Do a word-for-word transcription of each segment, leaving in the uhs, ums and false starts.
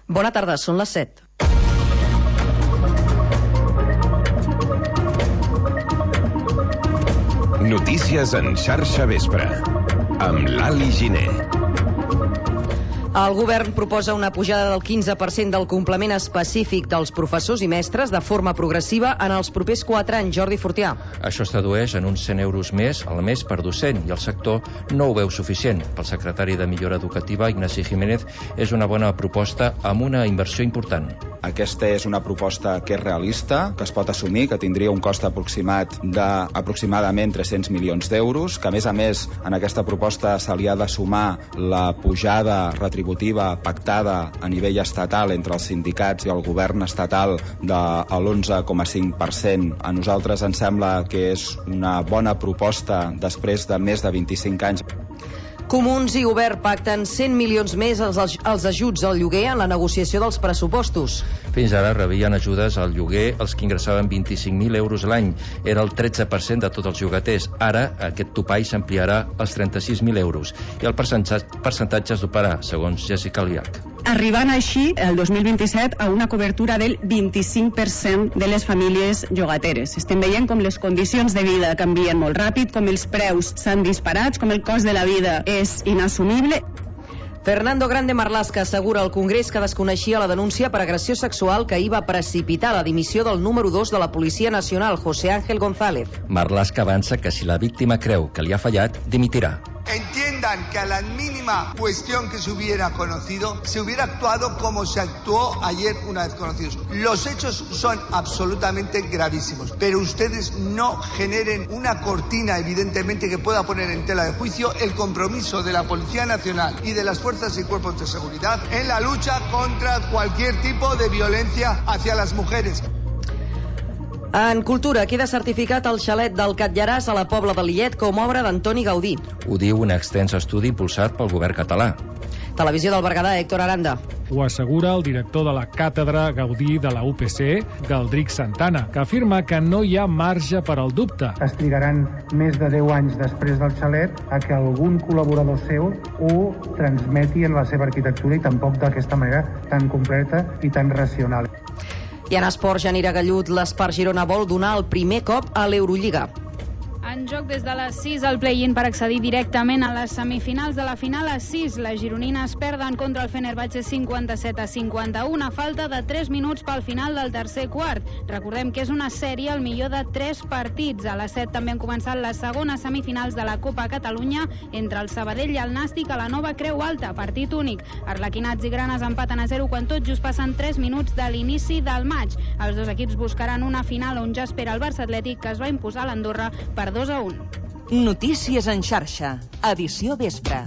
Bona tarda, són les set. Notícies en xarxa vespre, amb l'Ali Giner. El govern proposa una pujada del quinze per cent del complement específic dels professors i mestres de forma progressiva en els propers quatre anys. Jordi Fortià. Això es tradueix en uns cent euros més al mes per docent i el sector no ho veu suficient. Pel secretari de Millora Educativa, Ignasi Jiménez, és una bona proposta amb una inversió important. Aquesta és una proposta que és realista, que es pot assumir, que tindria un cost aproximat d'aproximadament tres-cents milions d'euros, que a més a més en aquesta proposta se li ha de sumar la pujada retributiva pactada a nivell estatal entre els sindicats i el govern estatal de l'onze coma cinc per cent. A nosaltres ens sembla que és una bona proposta després de més de vint-i-cinc anys. Comuns i Obert pacten cent milions més als, als ajuts al lloguer en la negociació dels pressupostos. Fins ara rebien ajudes al lloguer els que ingressaven vint-i-cinc mil euros l'any. Era el tretze per cent de tots els llogaters. Ara aquest topall s'ampliarà als trenta-sis mil euros i el percentatge, percentatge es doblarà, segons Jessica Liach. Arribant així, el dos mil vint-i-set, a una cobertura del vint-i-cinc per cent de les famílies llogateres. Estem veient com les condicions de vida canvien molt ràpid, com els preus s'han disparat, com el cost de la vida és inassumible. Fernando Grande Marlaska assegura al Congrés que desconeixia la denúncia per agressió sexual que ahir va precipitar la dimissió del número dos de la Policia Nacional, José Ángel González. Marlaska avança que si la víctima creu que li ha fallat, dimitirà. Entiendan que a la mínima cuestión que se hubiera conocido, se hubiera actuado como se actuó ayer una vez conocidos. Los hechos son absolutamente gravísimos, pero ustedes no generen una cortina, evidentemente, que pueda poner en tela de juicio el compromiso de la Policía Nacional y de las fuerzas y cuerpos de seguridad en la lucha contra cualquier tipo de violencia hacia las mujeres. En cultura, queda certificat el xalet del Catllaràs a la Pobla de Lillet com a obra d'Antoni Gaudí. Ho diu un extens estudi impulsat pel govern català. Televisió del Berguedà, Héctor Aranda. Ho assegura el director de la Càtedra Gaudí de la U P C, Galdric Santana, que afirma que no hi ha marge per al dubte. Es trigaran més de deu anys després del xalet a que algun col·laborador seu ho transmeti en la seva arquitectura i tampoc d'aquesta manera tan completa i tan racional. I en esport, Janira Gallut, l'Espart Girona vol donar el primer cop a l'Eurolliga. En joc des de les sis al play-in per accedir directament a les semifinals de la final a sis. Les gironines perden contra el Fenerbahçe cinquanta-set a cinquanta-u, a falta de tres minuts pel final del tercer quart. Recordem que és una sèrie al millor de tres partits. A les set també han començat les segones semifinals de la Copa Catalunya entre el Sabadell i el Nàstic a la nova Creu Alta, partit únic. Arlequinats i Granes empaten a zero quan tot just passen tres minuts de l'inici del maig. Els dos equips buscaran una final on ja espera el Barça Atlètic, que es va imposar a l'Andorra per dos a un. Notícies en xarxa, edició vespre.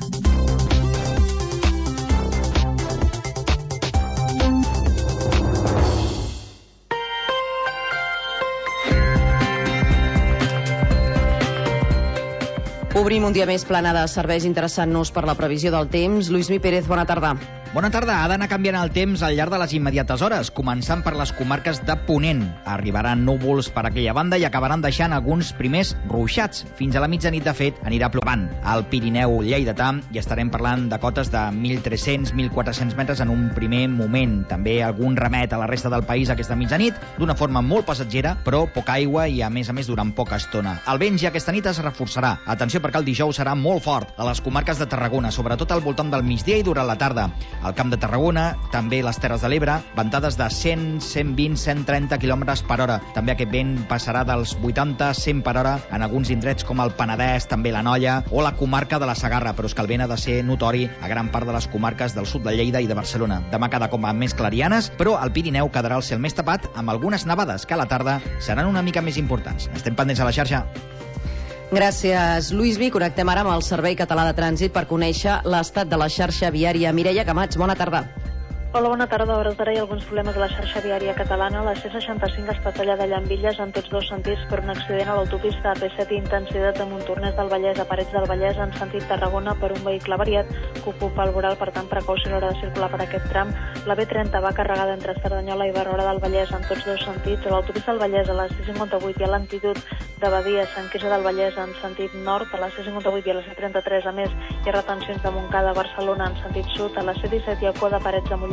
Obrim un dia més plana de serveis interessant-nos per la previsió del temps. Lluís Mi Pérez, bona tarda. Bona tarda. Ha d'anar canviant el temps al llarg de les immediates hores, començant per les comarques de Ponent. Arribaran núvols per aquella banda i acabaran deixant alguns primers ruixats. Fins a la mitjanit, de fet, anirà plovant. Al Pirineu lleidatà i estarem parlant de cotes de mil tres-cents a mil quatre-cents metres en un primer moment. També algun remet a la resta del país aquesta mitjanit, d'una forma molt passatgera, però poca aigua i, a més a més, durant poca estona. El vent ja aquesta nit es reforçarà. Atenció, perquè el dijous serà molt fort a les comarques de Tarragona, sobretot al voltant del migdia i durant la tarda. Al Camp de Tarragona, també les Terres de l'Ebre, ventades de cent, cent vint, cent trenta quilòmetres per hora. També aquest vent passarà dels vuitanta a cent per hora en alguns indrets com el Penedès, també la Noia o la comarca de la Segarra, però és que el vent ha de ser notori a gran part de les comarques del sud de Lleida i de Barcelona. Demà cada cop amb més clarianes, però al Pirineu quedarà el cel més tapat amb algunes nevades que a la tarda seran una mica més importants. Estem pendents a la xarxa. Gràcies, Lluís Mi. Connectem ara amb el Servei Català de Trànsit per conèixer l'estat de la xarxa viària. Mireia Camats, bona tarda. Hola, bona tarda. A hores d'ara hi ha alguns problemes a la xarxa viària catalana. La C seixanta-cinc està tallada a Llambilles en tots dos sentits per un accident a l'autopista A P set i intensitat de Montornès del Vallès a Parets del Vallès en sentit Tarragona per un vehicle avariat que ocupa el voral, per tant, precaució a l'hora de circular per aquest tram. La B trenta va carregada entre Cerdanyola i Barberà del Vallès en tots dos sentits. A l'autopista del Vallès a la C cinquanta-vuit i a l'antitud de Badia a Sant Quirze del Vallès en sentit nord. A la C cinquanta-vuit i a la C trenta-tres, a més, hi ha retencions de Montcada a Barcelona en sentit sud. A la C disset hi ha cua de Parets de Mollet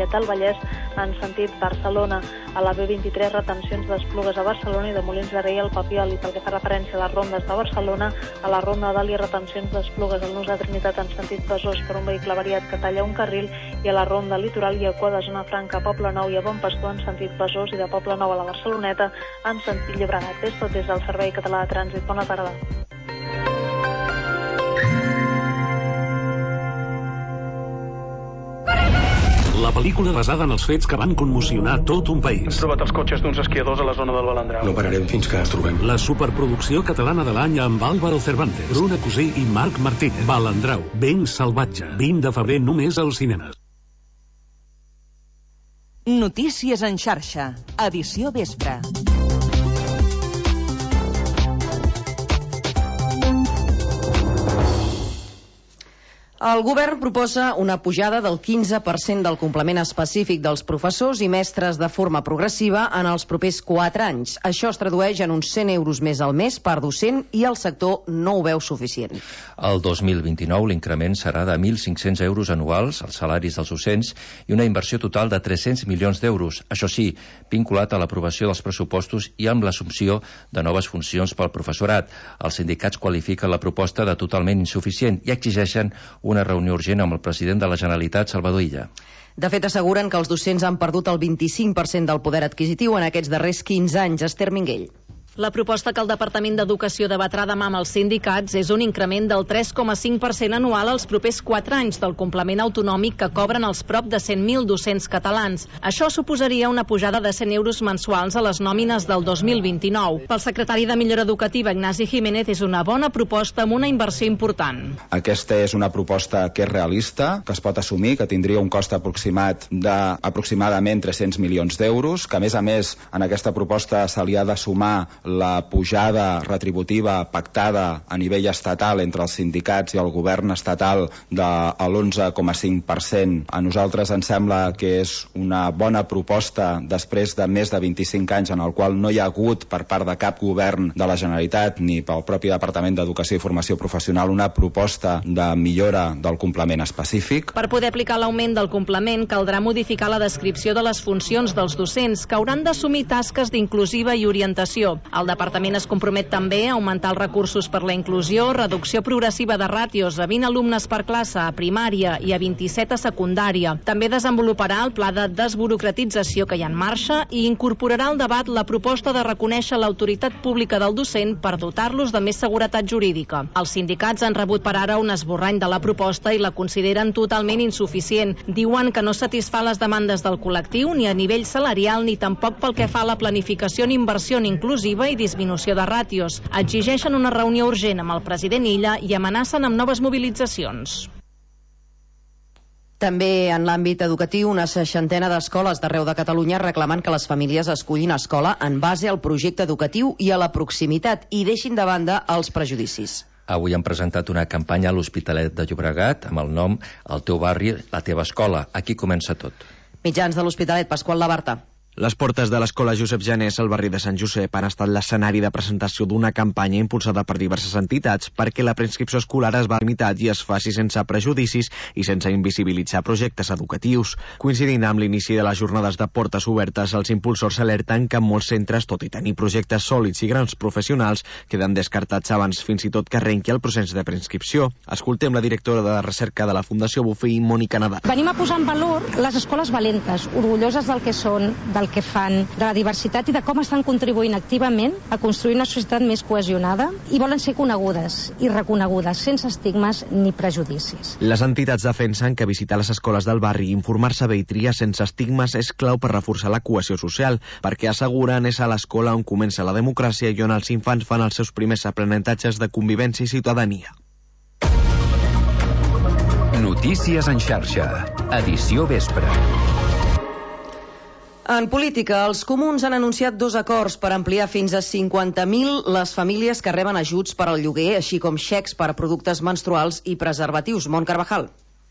Mollet del Vallès en sentit Barcelona. A la B vint-i-tres, retencions d'Esplugues a Barcelona i de Molins de Rei al Papiol. I pel que fa referència a les rondes de Barcelona, a la ronda d'Ali, retencions d'Esplugues al Nus de Trinitat en sentit Besòs per un vehicle variat que talla un carril, i a la ronda litoral i a Cua de Zona Franca, Poble Nou i a Bon Pastor en sentit Besòs i de Poble Nou a la Barceloneta en sentit Llobregat. És tot des del Servei Català de Trànsit. Bona tarda. La pel·lícula basada en els fets que van conmocionar tot un país. Hem trobat els cotxes d'uns esquiadors a la zona del Balandrau. No pararem fins que els trobem. La superproducció catalana de l'any amb Álvaro Cervantes, Bruna Cosí i Marc Martínez. Balandrau, ben salvatge. vint de febrer només als cinemes. Notícies en xarxa. Edició vespre. El govern proposa una pujada del quinze per cent del complement específic dels professors i mestres de forma progressiva en els propers quatre anys. Això es tradueix en uns cent euros més al mes per docent i el sector no ho veu suficient. El dos mil vint-i-nou l'increment serà de mil cinc-cents euros anuals als salaris dels docents i una inversió total de tres-cents milions d'euros. Això sí, vinculat a l'aprovació dels pressupostos i amb l'assumpció de noves funcions pel professorat. Els sindicats qualifiquen la proposta de totalment insuficient i exigeixen una reunió urgent amb el president de la Generalitat, Salvador Illa. De fet, asseguren que els docents han perdut el vint-i-cinc per cent del poder adquisitiu en aquests darrers quinze anys. Esther Minguell. La proposta que el Departament d'Educació debatrà demà amb els sindicats és un increment del tres coma cinc per cent anual als propers quatre anys del complement autonòmic que cobren els prop de cent mil docents catalans. Això suposaria una pujada de cent euros mensuals a les nòmines del dos mil vint-i-nou. Pel secretari de Millora Educativa, Ignasi Jiménez, és una bona proposta amb una inversió important. Aquesta és una proposta que és realista, que es pot assumir, que tindria un cost aproximat d'aproximadament tres-cents milions d'euros, que a més a més en aquesta proposta se li ha de sumar la pujada retributiva pactada a nivell estatal entre els sindicats i el govern estatal de l'onze coma cinc per cent. A nosaltres ens sembla que és una bona proposta després de més de vint-i-cinc anys en el qual no hi ha hagut per part de cap govern de la Generalitat ni pel propi Departament d'Educació i Formació Professional una proposta de millora del complement específic. Per poder aplicar l'augment del complement caldrà modificar la descripció de les funcions dels docents, que hauran d'assumir tasques d'inclusiva i orientació. El departament es compromet també a augmentar els recursos per la inclusió, reducció progressiva de ràtios a vint alumnes per classe a primària i a vint-i-set a secundària. També desenvoluparà el pla de desburocratització que hi ha en marxa i incorporarà al debat la proposta de reconèixer l'autoritat pública del docent per dotar-los de més seguretat jurídica. Els sindicats han rebut per ara un esborrany de la proposta i la consideren totalment insuficient. Diuen que no satisfà les demandes del col·lectiu ni a nivell salarial ni tampoc pel que fa a la planificació en inversió en inclusiva i disminució de ràtios. Exigeixen una reunió urgent amb el president Illa i amenacen amb noves mobilitzacions. També en l'àmbit educatiu, una seixantena d'escoles d'arreu de Catalunya reclamen que les famílies escullin escola en base al projecte educatiu i a la proximitat i deixin de banda els prejudicis. Avui han presentat una campanya a l'Hospitalet de Llobregat amb el nom El teu barri, la teva escola. Aquí comença tot. Mitjans de l'Hospitalet, Pasqual Labarta. Les portes de l'escola Josep Janés al barri de Sant Josep han estat l'escenari de presentació d'una campanya impulsada per diverses entitats perquè la preinscripció escolar es va limitar i es faci sense prejudicis i sense invisibilitzar projectes educatius. Coincidint amb l'inici de les jornades de portes obertes, els impulsors alerten que en molts centres, tot i tenir projectes sòlids i grans professionals, queden descartats abans fins i tot que arrenqui el procés de preinscripció. Escoltem la directora de recerca de la Fundació Bofill, Mònica Nadal. Venim a posar en valor les escoles valentes, orgulloses del que són, del que fan, de la diversitat i de com estan contribuint activament a construir una societat més cohesionada i volen ser conegudes i reconegudes sense estigmes ni prejudicis. Les entitats defensen que visitar les escoles del barri i informar-se bé i triar sense estigmes és clau per reforçar la cohesió social, perquè asseguren és a l'escola on comença la democràcia i on els infants fan els seus primers aprenentatges de convivència i ciutadania. Notícies en xarxa. Edició vespre. En política, els comuns han anunciat dos acords per ampliar fins a cinquanta mil les famílies que reben ajuts per al lloguer, així com xecs per a productes menstruals i preservatius. Mont Carvajal.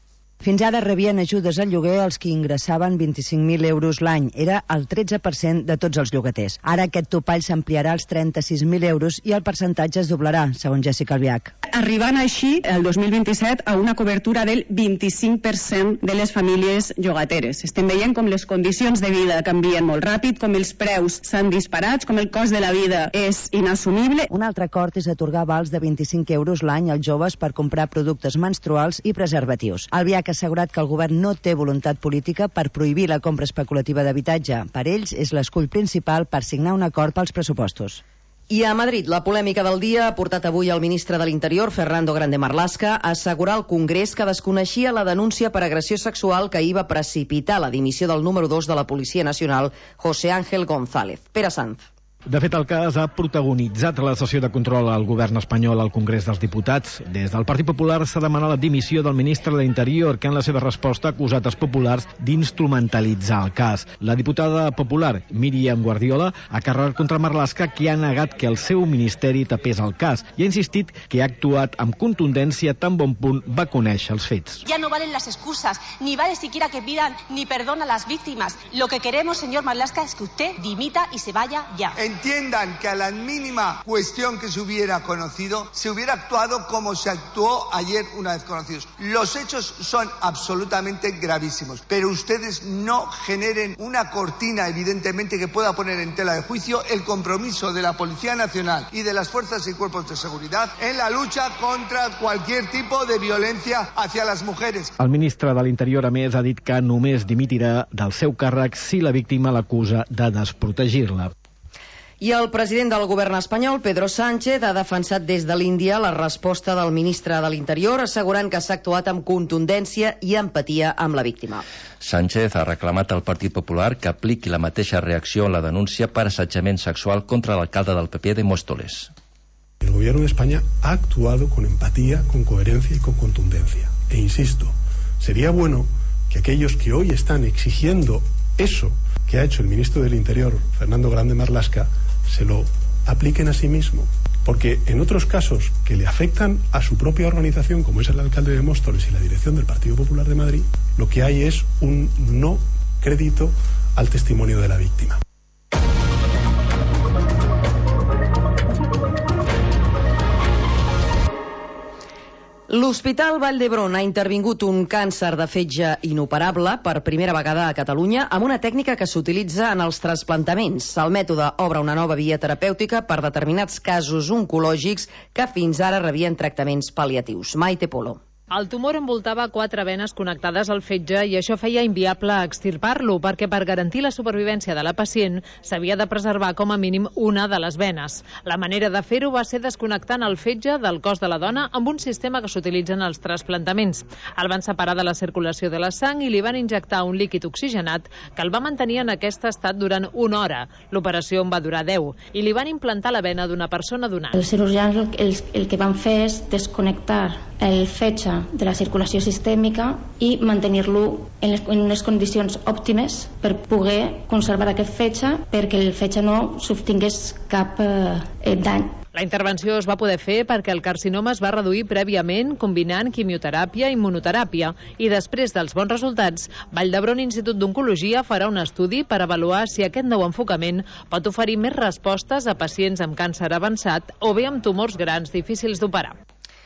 Fins ara rebien ajudes al lloguer els que ingressaven vint-i-cinc mil euros l'any. Era el tretze per cent de tots els llogaters. Ara aquest topall s'ampliarà als trenta-sis mil euros i el percentatge es doblarà, segons Jessica Albiach. Arribant així, el dos mil vint-i-set, a una cobertura del vint-i-cinc per cent de les famílies llogateres. Estem veient com les condicions de vida canvien molt ràpid, com els preus s'han disparat, com el cost de la vida és inassumible. Un altre acord és atorgar vals de vint-i-cinc euros l'any als joves per comprar productes menstruals i preservatius. Albiach ha assegurat que el govern no té voluntat política per prohibir la compra especulativa d'habitatge. Per ells és l'escull principal per signar un acord pels pressupostos. I a Madrid, la polèmica del dia ha portat avui el ministre de l'Interior, Fernando Grande Marlaska, a assegurar al Congrés que desconeixia la denúncia per agressió sexual que hi va precipitar la dimissió del número dos de la Policia Nacional, José Ángel González. Pere Sanz. De fet, el cas ha protagonitzat la sessió de control al govern espanyol al Congrés dels Diputats. Des del Partit Popular s'ha demanat la dimissió del ministre de l'Interior, que en la seva resposta ha acusat els populars d'instrumentalitzar el cas. La diputada popular, Míriam Guardiola, ha carregat contra Marlaska, que ha negat que el seu ministeri tapés el cas i ha insistit que ha actuat amb contundència tan bon punt va conèixer els fets. Ya no valen las excusas, ni vale siquiera que pidan ni perdón a las víctimas. Lo que queremos, señor Marlaska, es que usted dimita y se vaya ya. Entiendan que a la mínima cuestión que se hubiera conocido, se hubiera actuado como se actuó ayer una vez conocidos. Los hechos son absolutamente gravísimos, pero ustedes no generen una cortina, evidentemente, que pueda poner en tela de juicio el compromiso de la Policía Nacional y de las fuerzas y cuerpos de seguridad en la lucha contra cualquier tipo de violencia hacia las mujeres. El ministre de l'Interior, a més, ha dit que només dimitirà del seu càrrec si la víctima l'acusa de desprotegir-la. I el president del govern espanyol, Pedro Sánchez, ha defensat des de l'Índia la resposta del ministre de l'Interior, assegurant que s'ha actuat amb contundència i empatia amb la víctima. Sánchez ha reclamat al Partit Popular que apliqui la mateixa reacció a la denúncia per assetjament sexual contra l'alcalde del P P de Móstoles. El gobierno de España ha actuado con empatía, con coherencia y con contundencia. E insisto, sería bueno que aquellos que hoy están exigiendo eso que ha hecho el ministro del Interior, Fernando Grande Marlaska, se lo apliquen a sí mismo, porque en otros casos que le afectan a su propia organización, como es el alcalde de Móstoles y la dirección del Partido Popular de Madrid, lo que hay es un no crédito al testimonio de la víctima. L'Hospital Vall d'Hebron ha intervingut un càncer de fetge inoperable per primera vegada a Catalunya amb una tècnica que s'utilitza en els trasplantaments. El mètode obre una nova via terapèutica per determinats casos oncològics que fins ara rebien tractaments pal·liatius. Maite Polo. El tumor envoltava quatre venes connectades al fetge i això feia inviable extirpar-lo, perquè per garantir la supervivència de la pacient s'havia de preservar com a mínim una de les venes. La manera de fer-ho va ser desconnectant el fetge del cos de la dona amb un sistema que s'utilitza en els trasplantaments. El van separar de la circulació de la sang i li van injectar un líquid oxigenat que el va mantenir en aquest estat durant una hora. L'operació en va durar deu i li van implantar la vena d'una persona donant. Els cirurgians el, el, el que van fer és desconnectar el fetge de la circulació sistèmica i mantenir-lo en, les, en unes condicions òptimes per poder conservar aquest fetge perquè el fetge no softingués cap eh, dany. La intervenció es va poder fer perquè el carcinoma es va reduir prèviament combinant quimioteràpia i immunoteràpia i després dels bons resultats, Vall d'Hebron Institut d'Oncologia farà un estudi per avaluar si aquest nou enfocament pot oferir més respostes a pacients amb càncer avançat o bé amb tumors grans difícils d'operar.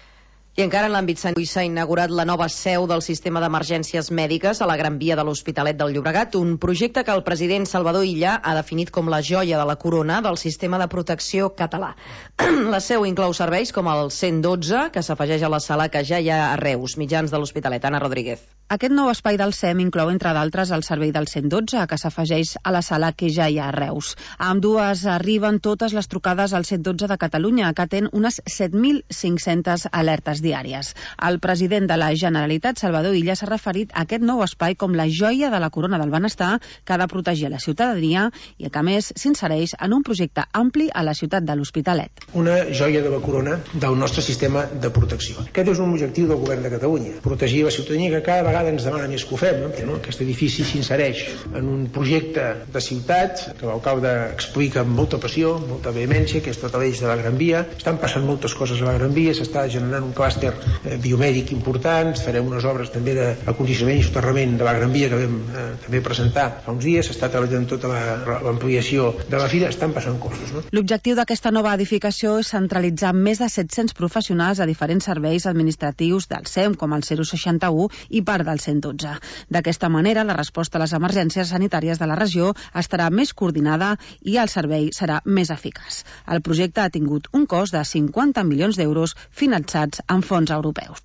I encara en l'àmbit sanitari s'ha inaugurat la nova seu del sistema d'emergències mèdiques a la Gran Via de l'Hospitalet del Llobregat, un projecte que el president Salvador Illa ha definit com la joia de la corona del sistema de protecció català. La seu inclou serveis com el cent dotze, que s'afegeix a la sala que ja hi ha a Reus. Mitjans de l'Hospitalet, Anna Rodríguez. Aquest nou espai del S E M inclou, entre d'altres, el servei del cent dotze, que s'afegeix a la sala que ja hi ha a Reus. A ambdues arriben totes les trucades al cent dotze de Catalunya, que atén unes set mil cinc-centes alertes diàries. El president de la Generalitat, Salvador Illa, s'ha referit a aquest nou espai com la joia de la corona del benestar que ha de protegir la ciutadania i que, a més, s'insereix en un projecte ampli a la ciutat de l'Hospitalet. Una joia de la corona del nostre sistema de protecció. Aquest és un objectiu del govern de Catalunya, protegir la ciutadania, que cada vegada ens demana més que ho fem. No? Aquest edifici s'insereix en un projecte de ciutat que l'alcalde explica amb molta passió, molta vehemència, que és tot l'eix de la Gran Via. Estan passant moltes coses a la Gran Via, s'està generant un clar clúster eh, biomèdic importants, farem unes obres també d'acondicionament i soterrament de la Gran Via que vam eh, també presentar fa uns dies, s'està treballant tota l'ampliació de la fira, estan passant coses. No? L'objectiu d'aquesta nova edificació és centralitzar més de set-cents professionals a diferents serveis administratius del S E M, com el zero seixanta u i part del cent dotze. D'aquesta manera, la resposta a les emergències sanitàries de la regió estarà més coordinada i el servei serà més eficaç. El projecte ha tingut un cost de cinquanta milions d'euros finançats amb fons europeus.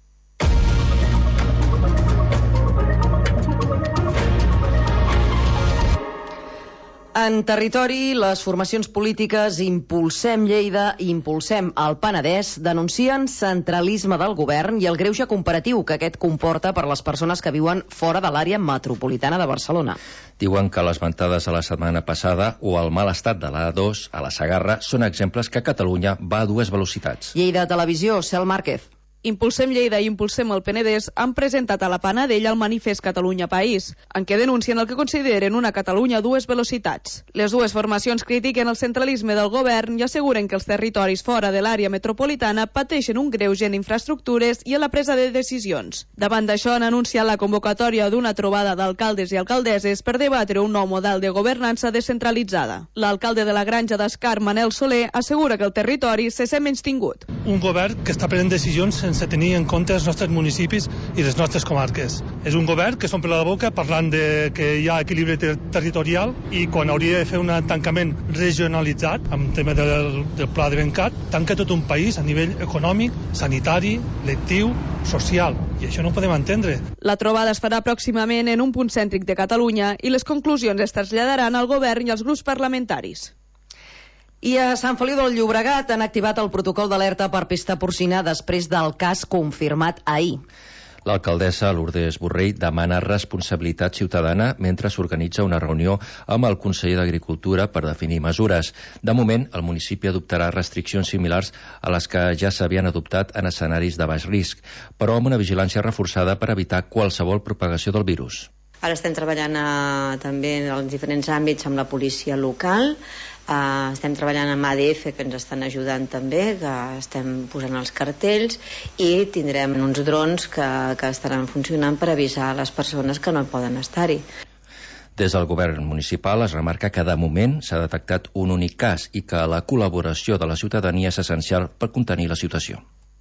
En territori, les formacions polítiques Impulsem Lleida i Impulsem el Penedès denuncien centralisme del govern i el greuge comparatiu que aquest comporta per les persones que viuen fora de l'àrea metropolitana de Barcelona. Diuen que les ventades a la setmana passada o el mal estat de l'A dos a la Segarra són exemples que Catalunya va a dues velocitats. Lleida Televisió, Cel Márquez. Impulsem Lleida i Impulsem el Penedès han presentat a la Panadella el manifest Catalunya País, en què denuncien el que consideren una Catalunya a dues velocitats. Les dues formacions critiquen el centralisme del govern i asseguren que els territoris fora de l'àrea metropolitana pateixen un greuge en infraestructures i en la presa de decisions. Davant d'això han anunciat la convocatòria d'una trobada d'alcaldes i alcaldesses per debatre un nou model de governança descentralitzada. L'alcalde de la Granja d'Escar, Manel Soler, assegura que el territori se sent menystingut. Un govern que està prenent decisions sense tenir en compte els nostres municipis i les nostres comarques. És un govern que s'omple la boca parlant de que hi ha equilibri ter territorial i quan hauria de fer un tancament regionalitzat, amb tema del, del pla de Bencat, tanca tot un país a nivell econòmic, sanitari, lectiu, social. I això no ho podem entendre. La trobada es farà pròximament en un punt cèntric de Catalunya i les conclusions es traslladaran al govern i als grups parlamentaris. I a Sant Feliu del Llobregat han activat el protocol d'alerta per pesta porcina després del cas confirmat ahir. L'alcaldessa Lourdes Borrell demana responsabilitat ciutadana mentre s'organitza una reunió amb el conseller d'Agricultura per definir mesures. De moment, el municipi adoptarà restriccions similars a les que ja s'havien adoptat en escenaris de baix risc, però amb una vigilància reforçada per evitar qualsevol propagació del virus. Ara estem treballant a, també en els diferents àmbits amb la policia local. Uh, estem treballant amb A D F, que ens estan ajudant també, que estem posant els cartells, i tindrem uns drons que, que estaran funcionant per avisar les persones que no poden estar-hi. Des del govern municipal es remarca que de moment s'ha detectat un únic cas i que la col·laboració de la ciutadania és essencial per contenir la situació.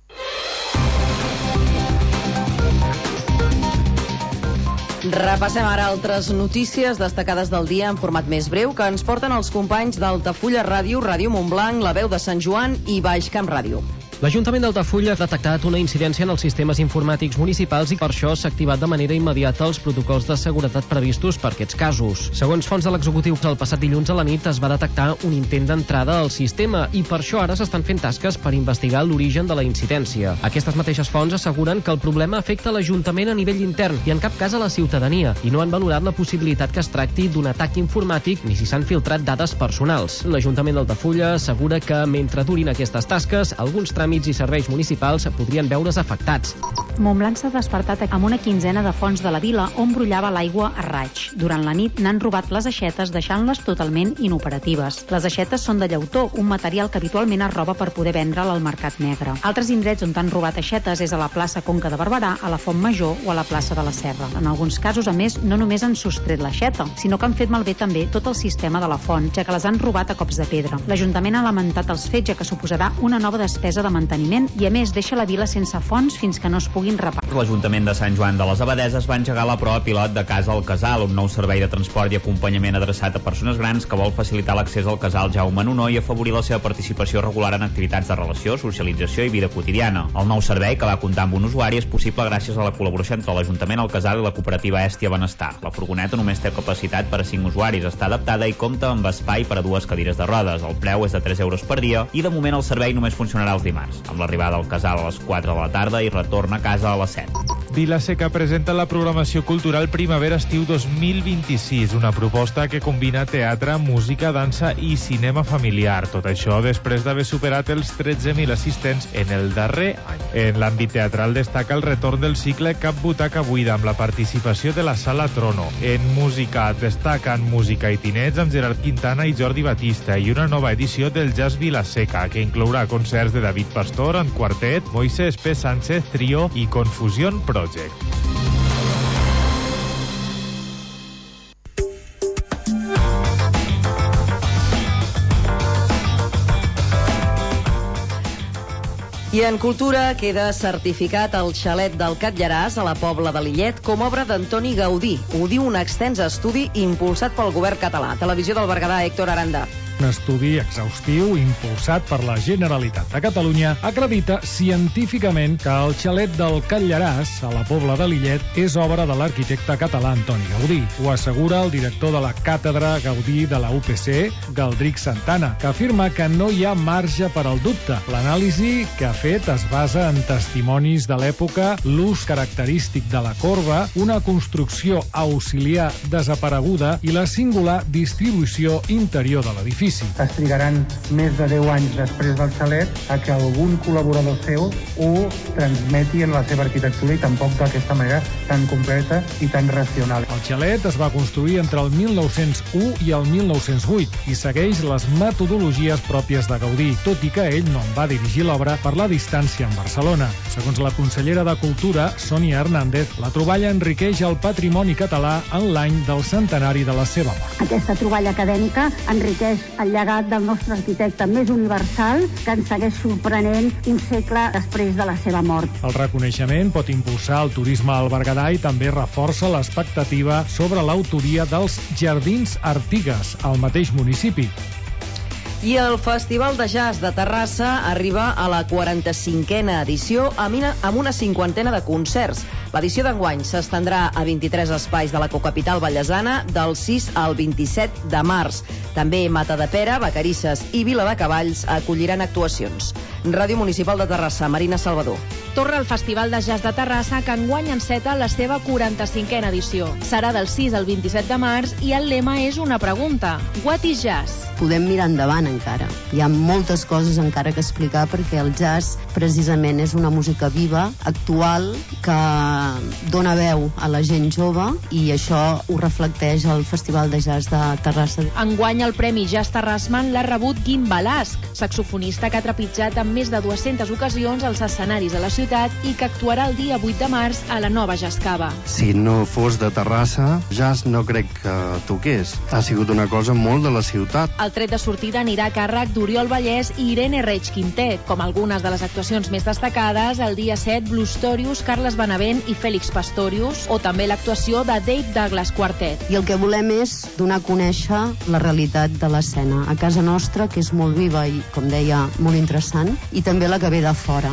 Repassem ara altres notícies destacades del dia en format més breu que ens porten els companys d'Altafulla Ràdio, Ràdio Montblanc, La Veu de Sant Joan i Baix Camp Ràdio. L'Ajuntament d'Altafulla ha detectat una incidència en els sistemes informàtics municipals i per això s'ha activat de manera immediata els protocols de seguretat previstos per aquests casos. Segons fonts de l'executiu, el passat dilluns a la nit es va detectar un intent d'entrada al sistema i per això ara s'estan fent tasques per investigar l'origen de la incidència. Aquestes mateixes fonts asseguren que el problema afecta l'Ajuntament a nivell intern i en cap cas a la ciutadania i no han valorat la possibilitat que es tracti d'un atac informàtic ni si s'han filtrat dades personals. L'Ajuntament d'Altafulla assegura que mentre durin aquestes tasques, alguns tràmits i serveis municipals podrien veure's afectats. Montblanc s'ha despertat amb una quinzena de fonts de la vila on brollava l'aigua a raig. Durant la nit n'han robat les aixetes deixant-les totalment inoperatives. Les aixetes són de llautó, un material que habitualment es roba per poder vendre'l al mercat negre. Altres indrets on han robat aixetes és a la plaça Conca de Barberà, a la Font Major o a la plaça de la Serra. En alguns casos, a més, no només han sostret l'aixeta, sinó que han fet malbé també tot el sistema de la font, ja que les han robat a cops de pedra. L'Ajuntament ha lamentat els fets, ja que suposarà una nova despesa de manteniment i, a més, deixa la vila sense fons fins que no es puguin reparar. L'Ajuntament de Sant Joan de les Abadeses va engegar la prova pilot de Casa al Casal, un nou servei de transport i acompanyament adreçat a persones grans que vol facilitar l'accés al casal Jaume Nonó i afavorir la seva participació regular en activitats de relació, socialització i vida quotidiana. El nou servei, que va comptar amb un usuari, és possible gràcies a la col·laboració entre l'Ajuntament, el Casal i la cooperativa Èstia Benestar. La furgoneta només té capacitat per a cinc usuaris, està adaptada i compta amb espai per a dues cadires de rodes. El preu és de tres euros per dia i, de moment, el servei només funcionarà els dimarts, amb l'arribada al casal a les quatre de la tarda i retorn a casa a les set. Vila-seca presenta la programació cultural Primavera-Estiu dos mil vint-i-sis, una proposta que combina teatre, música, dansa i cinema familiar. Tot això després d'haver superat els tretze mil assistents en el darrer any. En l'àmbit teatral destaca el retorn del cicle Cap butaca buida amb la participació de la Sala Trono. En música destaquen Música i Tinets amb Gerard Quintana i Jordi Batista i una nova edició del Jazz Vila-seca que inclourà concerts de David Pastor en quartet, Moisés P. Sánchez Trio i Confusion Project. I en cultura queda certificat el xalet del Catllaràs a la Pobla de Lillet com obra d'Antoni Gaudí. Ho diu un extens estudi impulsat pel govern català. Televisió del Berguedà, Héctor Aranda. Un estudi exhaustiu impulsat per la Generalitat de Catalunya acredita científicament que el xalet del Catllaràs, a la Pobla de Lillet, és obra de l'arquitecte català Antoni Gaudí. Ho assegura el director de la Càtedra Gaudí de la U P C, Galdric Santana, que afirma que no hi ha marge per al dubte. L'anàlisi que ha fet es basa en testimonis de l'època, l'ús característic de la corba, una construcció auxiliar desapareguda i la singular distribució interior de l'edifici. Es trigaran més de deu anys després del xalet a que algun col·laborador seu ho transmeti en la seva arquitectura i tampoc d'aquesta manera tan completa i tan racional. El xalet es va construir entre el mil nou-cents u i el mil nou-cents vuit i segueix les metodologies pròpies de Gaudí, tot i que ell no en va dirigir l'obra per la distància amb Barcelona. Segons la consellera de Cultura, Sònia Hernández, la troballa enriqueix el patrimoni català en l'any del centenari de la seva mort. Aquesta troballa acadèmica enriqueix el llegat del nostre arquitecte més universal, que ens segueix sorprenent un segle després de la seva mort. El reconeixement pot impulsar el turisme al Berguedà i també reforça l'expectativa sobre l'autoria dels Jardins Artigues, al mateix municipi. I el Festival de Jazz de Terrassa arriba a la quaranta-cinquena edició amb una cinquantena de concerts. L'edició d'enguany s'estendrà a vint-i-tres espais de la cocapital vallesana del sis al vint-i-set de març. També Matadepera, Vacarisses i Viladecavalls acolliran actuacions. Ràdio Municipal de Terrassa, Marina Salvador. Torna el Festival de Jazz de Terrassa, que enguany enceta la seva quaranta-cinquena edició. Serà del sis al vint-i-set de març i el lema és una pregunta: What is jazz? Podem mirar endavant encara. Hi ha moltes coses encara que explicar perquè el jazz precisament és una música viva, actual, que dona veu a la gent jove i això ho reflecteix el Festival de Jazz de Terrassa. Enguany el Premi Jazz Terrassman l'ha rebut Guim Balasc, saxofonista que ha trepitjat en més de dues-centes ocasions els escenaris de la ciutat i que actuarà el dia vuit de març a la nova Jazz Cava. Si no fos de Terrassa, jazz no crec que toqués. Ha sigut una cosa molt de la ciutat. El tret de sortida anirà a càrrec d'Oriol Vallès i Irene Reig Quintet. Com algunes de les actuacions més destacades, el dia set, Blustorius, Carles Benavent i Félix Pastorius, o també l'actuació de Dave Douglas Quartet. I el que volem és donar a conèixer la realitat de l'escena a casa nostra, que és molt viva i, com deia, molt interessant, i també la que ve de fora.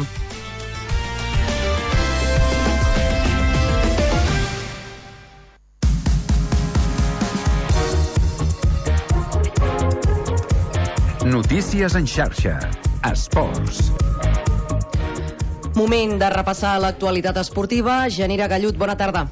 Notícies en xarxa. Esports. Moment de repassar l'actualitat esportiva. Genira Gallut, bona tarda.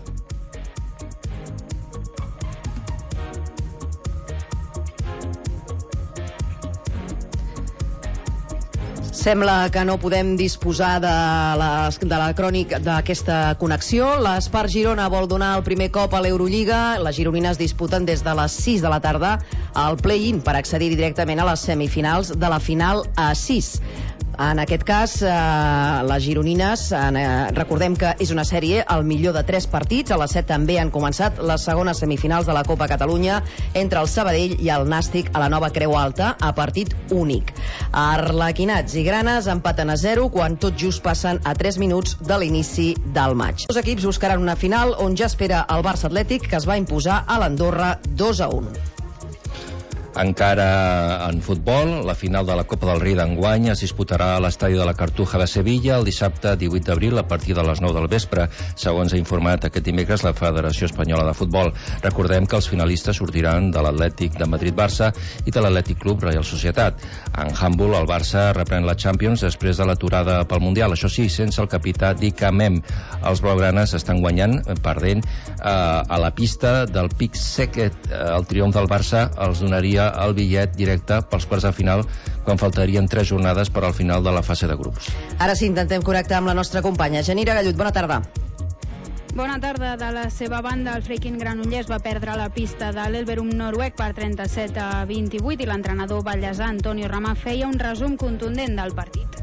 Sembla que no podem disposar de la, de la crònica d'aquesta connexió. L'Espart Girona vol donar el primer cop a l'Eurolliga. Les gironines disputen des de les sis de la tarda al play-in per accedir directament a les semifinals de la final a sis. En aquest cas, eh, les gironines, eh, recordem que és una sèrie al millor de tres partits. A les set també han començat les segones semifinals de la Copa Catalunya entre el Sabadell i el Nàstic a la nova Creu Alta a partit únic. Arlequinats i Granes empaten a zero quan tot just passen a tres minuts de l'inici del maig. Els equips buscaran una final on ja espera el Barça Atlètic, que es va imposar a l'Andorra dos a un. Encara en futbol, la final de la Copa del Rei d'enguany es disputarà a l'estadi de la Cartuja de Sevilla el dissabte divuit d'abril a partir de les nou del vespre, segons ha informat aquest dimecres la Federació Espanyola de Futbol. Recordem que els finalistes sortiran de l'Atlètic de Madrid-Barça i de l'Atlètic Club Real Societat. En handbol, el Barça reprèn la Champions després de l'aturada pel Mundial, això sí, sense el capità Dika Mem. Els blaugranes estan guanyant, perdent eh, a la pista del Pic Seket. El triomf del Barça els donaria el bitllet directe pels quarts de final quan faltarien tres jornades per al final de la fase de grups. Ara sí, intentem connectar amb la nostra companya. Janira Gallut, bona tarda. Bona tarda. De la seva banda, el Freikin Granollers va perdre la pista de l'Elverum noruec per trenta-set a vint-i-vuit i l'entrenador ballesà Antonio Ramà feia un resum contundent del partit.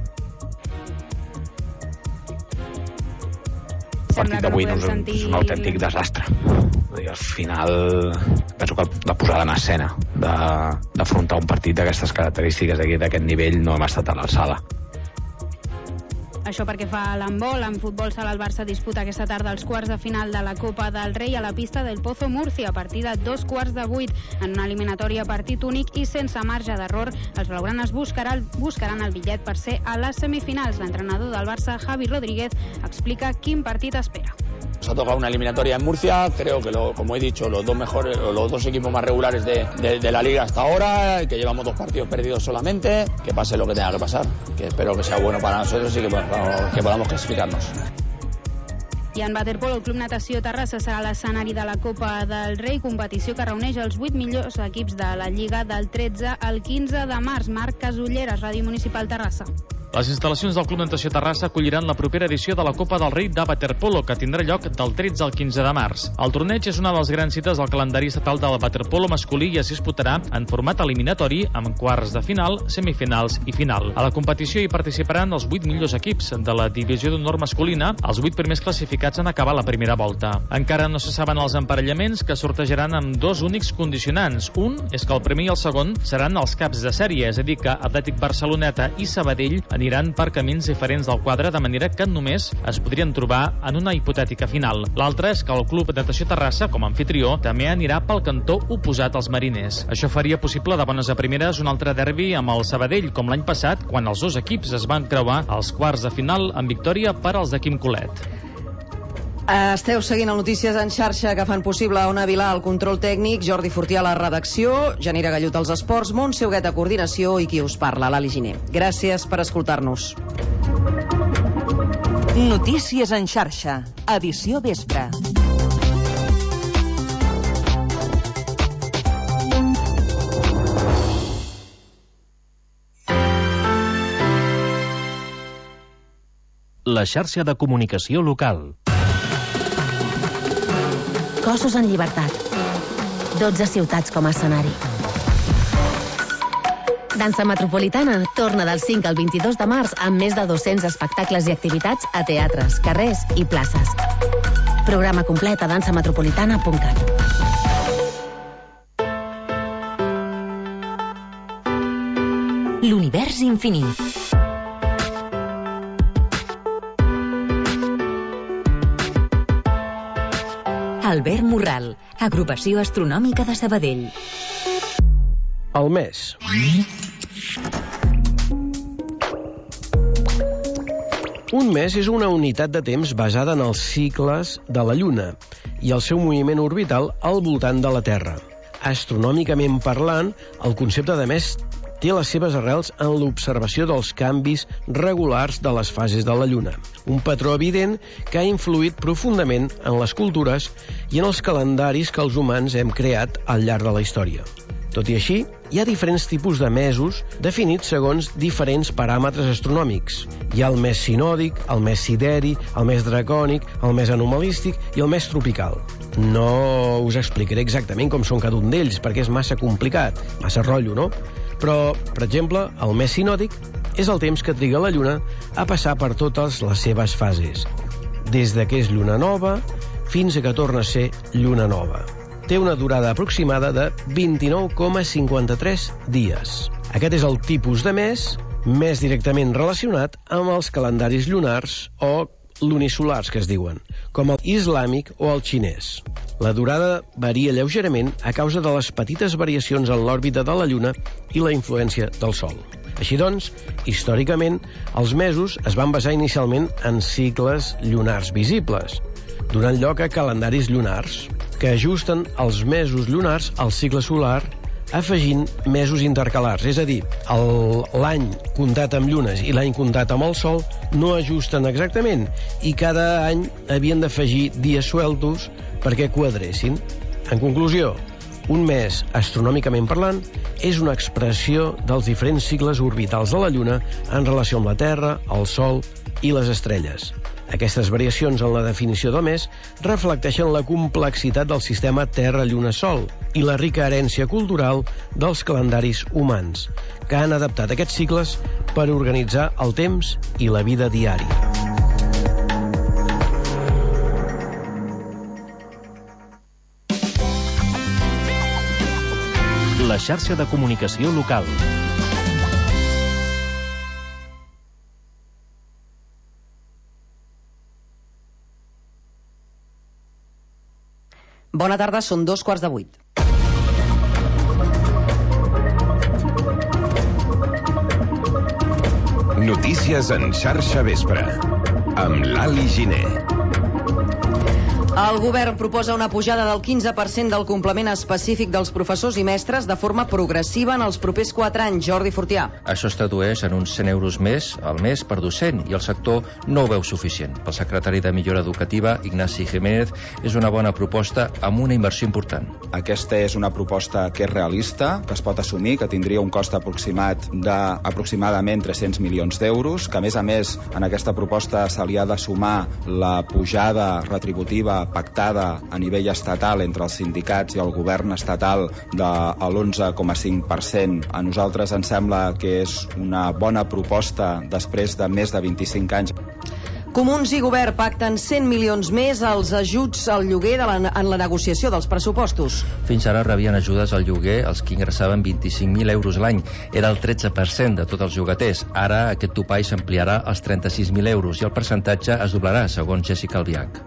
El partit d'avui no és, un, és un autèntic desastre. Al final penso que la posada en escena d'afrontar un partit d'aquestes característiques, d'aquest nivell, no hem estat a l'alçada. Això perquè fa l'handbol. En futbol sala el Barça disputa aquesta tarda els quarts de final de la Copa del Rei a la pista del Pozo Murcia a partir de dos quarts de vuit en una eliminatòria partit únic i sense marge d'error. Els blaugranes buscaran, buscaran el bitllet per ser a les semifinals. L'entrenador del Barça, Javi Rodríguez, explica quin partit espera. Nos ha tocado una eliminatoria en Murcia, creo que, lo, como he dicho, los dos mejores, los dos equipos más regulares de, de, de la liga hasta ahora, que llevamos dos partidos perdidos solamente, que pase lo que tenga que pasar, que espero que sea bueno para nosotros y que, bueno, que podamos clasificarnos. I en waterpolo, el Club Natació Terrassa serà l'escenari de la Copa del Rei, competició que reuneix els vuit millors equips de la Lliga del tretze al quinze de març. Marc Casulleres, Ràdio Municipal Terrassa. Les instal·lacions del Club Natació Terrassa acolliran la propera edició de la Copa del Rei de waterpolo, que tindrà lloc del tretze al quinze de març. El torneig és una de les grans cites del calendari estatal del waterpolo masculí i es disputarà en format eliminatori amb quarts de final, semifinals i final. A la competició hi participaran els vuit millors equips de la divisió d'honor masculina, els vuit primers classificats en acabar la primera volta. Encara no se saben els emparellaments, que sortejaran amb dos únics condicionants. Un és que el primer i el segon seran els caps de sèrie, és a dir, que Atlètic Barceloneta i Sabadell aniran per camins diferents del quadre, de manera que només es podrien trobar en una hipotètica final. L'altre és que el Club Natació Terrassa, com a anfitrió, també anirà pel cantó oposat als mariners. Això faria possible de bones a primeres un altre derbi amb el Sabadell, com l'any passat, quan els dos equips es van creuar als quarts de final amb victòria per als de Quim Colet. Esteu seguint el Notícies en xarxa, que fan possible Ona Vilà al control tècnic, Jordi Fortià a la redacció, Janira Gallut als esports, Montse Huguet a coordinació i qui us parla, l'Ali Giner. Gràcies per escoltar-nos. Notícies en xarxa, edició vespre. La xarxa de comunicació local. Cossos en llibertat. dotze ciutats com a escenari. Dansa Metropolitana torna del cinc al vint-i-dos de març amb més de dos-cents espectacles i activitats a teatres, carrers i places. Programa complet a dansa metropolitana punt cat. L'univers infinit. Albert Morral, Agrupació Astronòmica de Sabadell. El mes. Un mes és una unitat de temps basada en els cicles de la Lluna i el seu moviment orbital al voltant de la Terra. Astronòmicament parlant, el concepte de mes té les seves arrels en l'observació dels canvis regulars de les fases de la Lluna, un patró evident que ha influït profundament en les cultures i en els calendaris que els humans hem creat al llarg de la història. Tot i així, hi ha diferents tipus de mesos definits segons diferents paràmetres astronòmics. Hi ha el mes sinòdic, el mes sideri, el mes dracònic, el mes anomalístic i el mes tropical. No us explicaré exactament com són cada un d'ells, perquè és massa complicat, massa rotllo, no? Però, per exemple, el mes sinòdic és el temps que triga la Lluna a passar per totes les seves fases, des de que és lluna nova fins a que torna a ser lluna nova. Té una durada aproximada de vint-i-nou coma cinquanta-tres dies. Aquest és el tipus de mes més directament relacionat amb els calendaris llunars o lunisolars, que es diuen, com el islàmic o el xinès. La durada varia lleugerament a causa de les petites variacions en l'òrbita de la Lluna i la influència del Sol. Així doncs, històricament, els mesos es van basar inicialment en cicles lunars visibles, donant lloc a calendaris lunars, que ajusten els mesos lunars al cicle solar afegint mesos intercalars, és a dir, l'any comptat amb llunes i l'any comptat amb el sol no ajusten exactament i cada any havien d'afegir dies sueltos perquè quadressin. En conclusió, un mes, astronòmicament parlant, és una expressió dels diferents cicles orbitals de la Lluna en relació amb la Terra, el Sol i les estrelles. Aquestes variacions en la definició del mes reflecteixen la complexitat del sistema Terra-Lluna-Sol i la rica herència cultural dels calendaris humans, que han adaptat aquests cicles per organitzar el temps i la vida diària. La xarxa de comunicació local. Bona tarda, són dos quarts de vuit. Notícies en xarxa vespre, amb l'Ali Giner. El govern proposa una pujada del quinze per cent del complement específic dels professors i mestres de forma progressiva en els propers quatre anys. Jordi Fortià. Això es tradueix en uns cent euros més al mes per docent i el sector no ho veu suficient. Pel secretari de Millora Educativa, Ignasi Jiménez, és una bona proposta amb una inversió important. Aquesta és una proposta que és realista, que es pot assumir, que tindria un cost aproximat d'aproximadament tres-cents milions d'euros, que a més a més en aquesta proposta se li ha de sumar la pujada retributiva pactada a nivell estatal entre els sindicats i el govern estatal de l'onze coma cinc per cent. A nosaltres ens sembla que és una bona proposta després de més de vint-i-cinc anys. Comuns i Govern pacten cent milions més als ajuts al lloguer de la, en la negociació dels pressupostos. Fins ara rebien ajudes al lloguer els que ingressaven vint-i-cinc mil euros l'any. Era el tretze per cent de tots els llogaters. Ara aquest topall s'ampliarà als trenta-sis mil euros i el percentatge es doblarà, segons Jessica Albiach.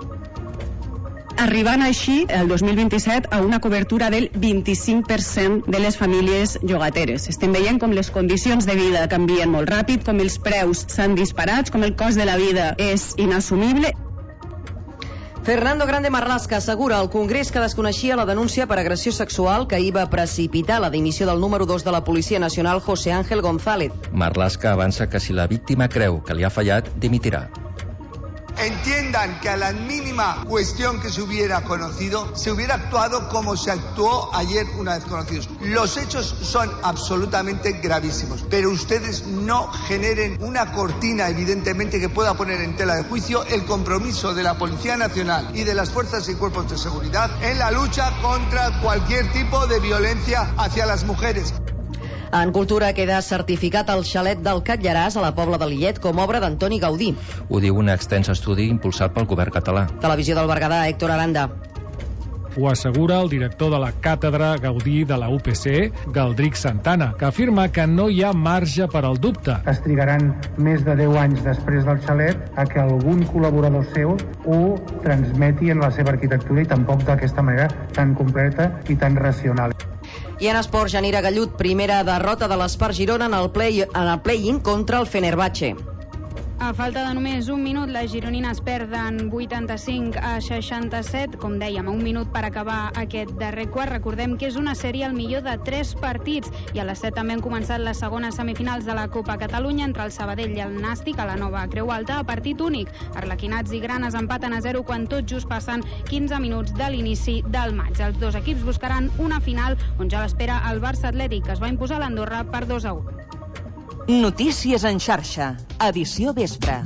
Arribant així, el dos mil vint-i-set, a una cobertura del vint-i-cinc per cent de les famílies llogateres. Estem veient com les condicions de vida canvien molt ràpid, com els preus s'han disparat, com el cost de la vida és inassumible. Fernando Grande Marlaska assegura al Congrés que desconeixia la denúncia per agressió sexual que hi va precipitar la dimissió del número dos de la Policia Nacional, José Ángel González. Marlaska avança que si la víctima creu que li ha fallat, dimitirà. Entiendan que a la mínima cuestión que se hubiera conocido, se hubiera actuado como se actuó ayer una vez conocidos. Los hechos son absolutamente gravísimos, pero ustedes no generen una cortina, evidentemente, que pueda poner en tela de juicio el compromiso de la Policía Nacional y de las fuerzas y cuerpos de seguridad en la lucha contra cualquier tipo de violencia hacia las mujeres. En cultura queda certificat el xalet del Catllaràs a la Pobla de Lillet com obra d'Antoni Gaudí. Ho diu un extens estudi impulsat pel govern català. Televisió del Berguedà, Héctor Aranda. Ho assegura el director de la Càtedra Gaudí de la U P C, Galdric Santana, que afirma que no hi ha marge per al dubte. Es trigaran més de deu anys després del xalet a que algun col·laborador seu ho transmeti en la seva arquitectura i tampoc d'aquesta manera tan completa i tan racional. I en esport, Janira Gallut, primera derrota de l'Espart Girona en el play, en el play-in contra el Fenerbahçe. A falta de només un minut, les gironines perden vuitanta-cinc a seixanta-set, com dèiem, a un minut per acabar aquest darrer quart. Recordem que és una sèrie al millor de tres partits i a les set també han començat les segones semifinals de la Copa Catalunya entre el Sabadell i el Nàstic a la nova Creu Alta a partit únic. Arlequinats i Granes empaten a zero quan tot just passen quinze minuts de l'inici del maig. Els dos equips buscaran una final on ja l'espera el Barça Atlètic, que es va imposar a l'Andorra per dos a u. Notícies en xarxa, edició vespre.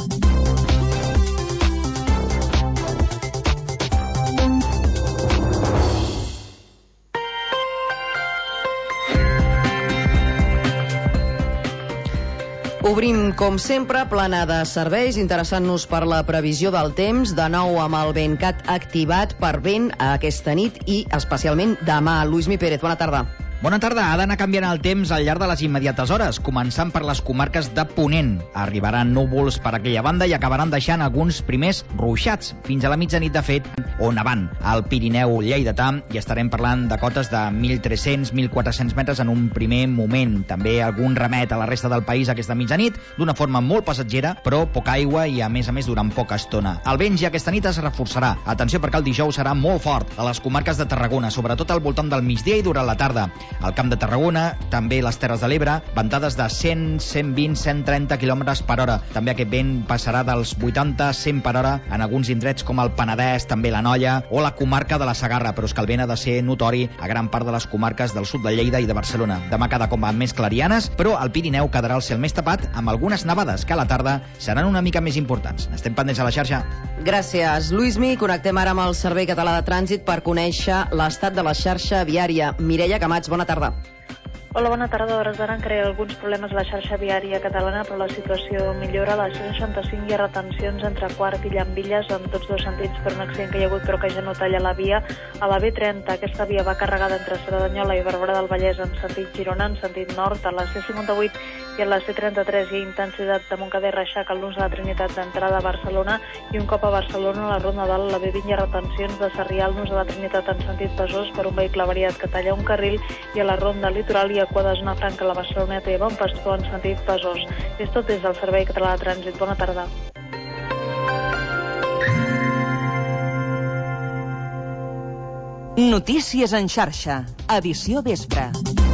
Obrim, com sempre, plana de serveis, interessant-nos per la previsió del temps, de nou amb el VentCat activat per vent aquesta nit i especialment demà. Lluís Mi Pérez, bona tarda. Bona tarda. Ha d'anar canviant el temps al llarg de les immediates hores, començant per les comarques de Ponent. Arribaran núvols per aquella banda i acabaran deixant alguns primers ruixats, fins a la mitjanit de fet, o nevant. Al Pirineu lleidatà hi estarem parlant de cotes de mil tres-cents a mil quatre-cents metres en un primer moment. També algun remet a la resta del país aquesta mitjanit, d'una forma molt passatgera, però poca aigua i a més a més durant poca estona. El vent ja aquesta nit es reforçarà. Atenció perquè el dijous serà molt fort a les comarques de Tarragona, sobretot al voltant del migdia i durant la tarda. Al Camp de Tarragona, també les Terres de l'Ebre, ventades de cent, cent vint, cent trenta quilòmetres per hora. També aquest vent passarà dels vuitanta a cent per hora en alguns indrets com el Penedès, també la Noia o la comarca de la Segarra, però és que el vent ha de ser notori a gran part de les comarques del sud de Lleida i de Barcelona. Demà cada cop més clarianes, però el Pirineu quedarà el cel més tapat amb algunes nevades que a la tarda seran una mica més importants. Estem pendents a la xarxa. Gràcies, Luismi. Connectem ara amb el Servei Català de Trànsit per conèixer l'estat de la xarxa viària. Mireia Camats, bona tarda. Hola, bona tarda. A hores d'ara encara hi ha alguns problemes a la xarxa viària catalana, però la situació millora. A la C seixanta-cinc hi ha retencions entre Quart i Llambilles en tots dos sentits per un accident que hi ha hagut però que ja no talla la via. A la B trenta aquesta via va carregada entre Cerdanyola i Barberà del Vallès en sentit Girona, en sentit nord. A la C cinquanta-vuit i a la C trenta-tres hi ha intensitat de Montcada i Reixac al nus de la Trinitat d'entrada a Barcelona, i un cop a Barcelona a la Ronda Dalt a la B vint hi ha retencions de Sarrià al nus de la Trinitat en sentit Besòs per un vehicle avariat que talla un carril, i a la Ronda Litoral hi ha cua de zona franca a la Barceloneta i Bon Pastor en sentit Besòs. És tot des del Servei Català de Trànsit. Bona tarda. Notícies en xarxa. Edició vespre.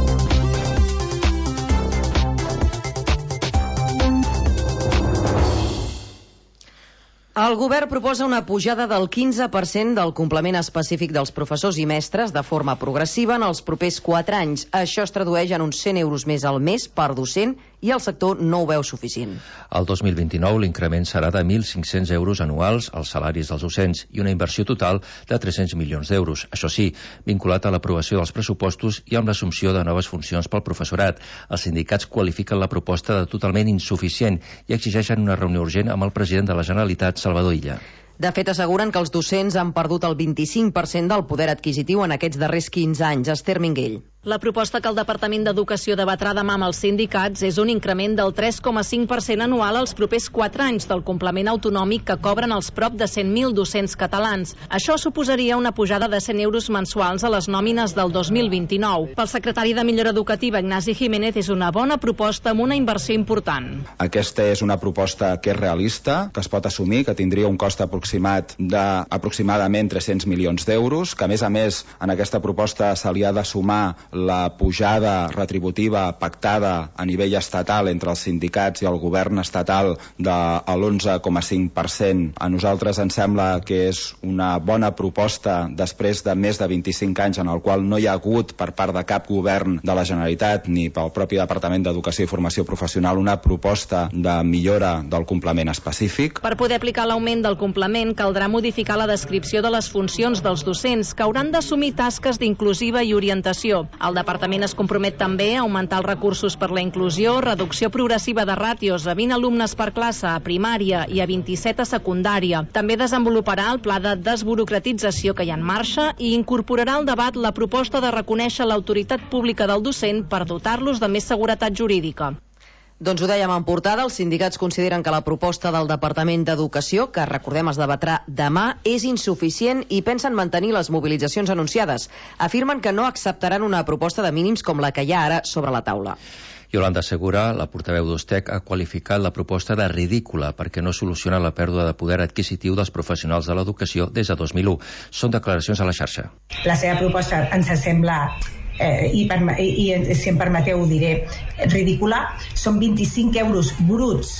El govern proposa una pujada del quinze per cent del complement específic dels professors i mestres de forma progressiva en els propers quatre anys. Això es tradueix en uns cent euros més al mes per docent i el sector no ho veu suficient. El dos mil vint-i-nou l'increment serà de mil cinc-cents euros anuals als salaris dels docents i una inversió total de tres-cents milions d'euros. Això sí, vinculat a l'aprovació dels pressupostos i amb l'assumpció de noves funcions pel professorat. Els sindicats qualifiquen la proposta de totalment insuficient i exigeixen una reunió urgent amb el president de la Generalitat, Salvador Illa. De fet, asseguren que els docents han perdut el vint-i-cinc per cent del poder adquisitiu en aquests darrers quinze anys. Esther Minguell. La proposta que el Departament d'Educació debatrà demà amb els sindicats és un increment del tres coma cinc per cent anual als propers quatre anys del complement autonòmic que cobren els prop de cent mil docents catalans. Això suposaria una pujada de cent euros mensuals a les nòmines del dos mil vint-i-nou. Pel secretari de Millora Educativa, Ignasi Jiménez, és una bona proposta amb una inversió important. Aquesta és una proposta que és realista, que es pot assumir, que tindria un cost aproximat d'aproximadament tres-cents milions d'euros, que a més a més en aquesta proposta se li ha de sumar la pujada retributiva pactada a nivell estatal entre els sindicats i el govern estatal de l'onze coma cinc per cent. A nosaltres ens sembla que és una bona proposta després de més de vint-i-cinc anys en el qual no hi ha hagut per part de cap govern de la Generalitat ni pel propi Departament d'Educació i Formació Professional una proposta de millora del complement específic. Per poder aplicar l'augment del complement caldrà modificar la descripció de les funcions dels docents que hauran d'assumir tasques d'inclusiva i orientació. El departament es compromet també a augmentar els recursos per la inclusió, reducció progressiva de ràtios a vint alumnes per classe a primària i a vint-i-set a secundària. També desenvoluparà el pla de desburocratització que hi ha en marxa i incorporarà al debat la proposta de reconèixer l'autoritat pública del docent per dotar-los de més seguretat jurídica. Doncs ho dèiem en portada, els sindicats consideren que la proposta del Departament d'Educació, que recordem es debatrà demà, és insuficient i pensen mantenir les mobilitzacions anunciades. Afirmen que no acceptaran una proposta de mínims com la que hi ha ara sobre la taula. Yolanda Segura, la portaveu d'Ustec, ha qualificat la proposta de ridícula perquè no soluciona la pèrdua de poder adquisitiu dels professionals de l'educació des de dos mil u. Són declaracions a la xarxa. La seva proposta ens sembla Eh, i, per, i, i si em permeteu ho diré, ridícula. Són vint-i-cinc euros bruts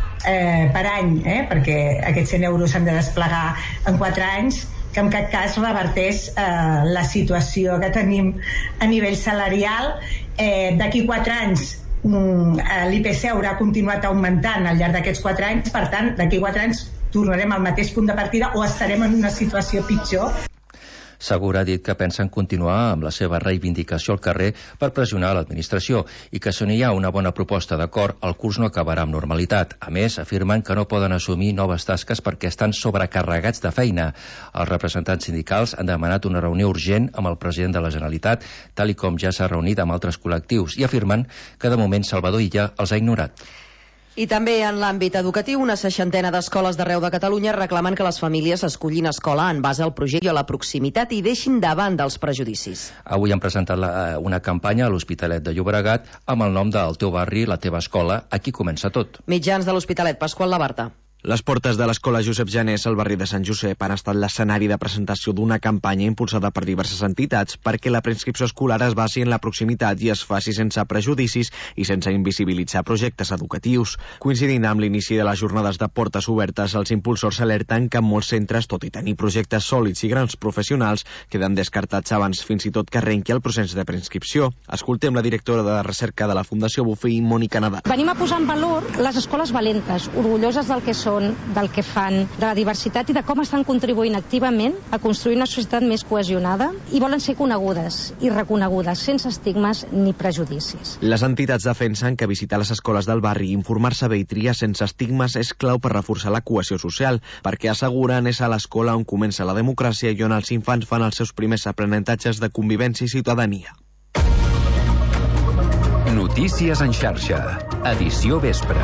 eh, per any, eh, perquè aquests cent euros s'han de desplegar en quatre anys, que en cap cas reverteix eh, la situació que tenim a nivell salarial. Eh, d'aquí quatre anys mm, l'I P C haurà continuat augmentant al llarg d'aquests quatre anys, per tant, d'aquí quatre anys tornarem al mateix punt de partida o estarem en una situació pitjor. Segura ha dit que pensen continuar amb la seva reivindicació al carrer per pressionar l'administració i que si no hi ha una bona proposta d'acord, el curs no acabarà amb normalitat. A més, afirmen que no poden assumir noves tasques perquè estan sobrecarregats de feina. Els representants sindicals han demanat una reunió urgent amb el president de la Generalitat, tal i com ja s'ha reunit amb altres col·lectius, i afirmen que de moment Salvador Illa els ha ignorat. I també en l'àmbit educatiu, una seixantena d'escoles d'arreu de Catalunya reclamen que les famílies escollin escola en base al projecte i a la proximitat i deixin davant dels prejudicis. Avui han presentat la, una campanya a l'Hospitalet de Llobregat amb el nom del teu barri, la teva escola, aquí comença tot. Mitjans de l'Hospitalet, Pasqual Labarta. Les portes de l'escola Josep Janés al barri de Sant Josep han estat l'escenari de presentació d'una campanya impulsada per diverses entitats perquè la preinscripció escolar es basi en la proximitat i es faci sense prejudicis i sense invisibilitzar projectes educatius. Coincidint amb l'inici de les jornades de portes obertes, els impulsors alerten que en molts centres, tot i tenir projectes sòlids i grans professionals, queden descartats abans fins i tot que arrenqui el procés de preinscripció. Escoltem la directora de recerca de la Fundació Bofill, Mònica Nadal. Venim a posar en valor les escoles valentes, orgulloses del que són, del que fan, de la diversitat i de com estan contribuint activament a construir una societat més cohesionada i volen ser conegudes i reconegudes sense estigmes ni prejudicis. Les entitats defensen que visitar les escoles del barri i informar-se bé i triar sense estigmes és clau per reforçar la cohesió social, perquè asseguren és a l'escola on comença la democràcia i on els infants fan els seus primers aprenentatges de convivència i ciutadania. Notícies en xarxa, edició vespre.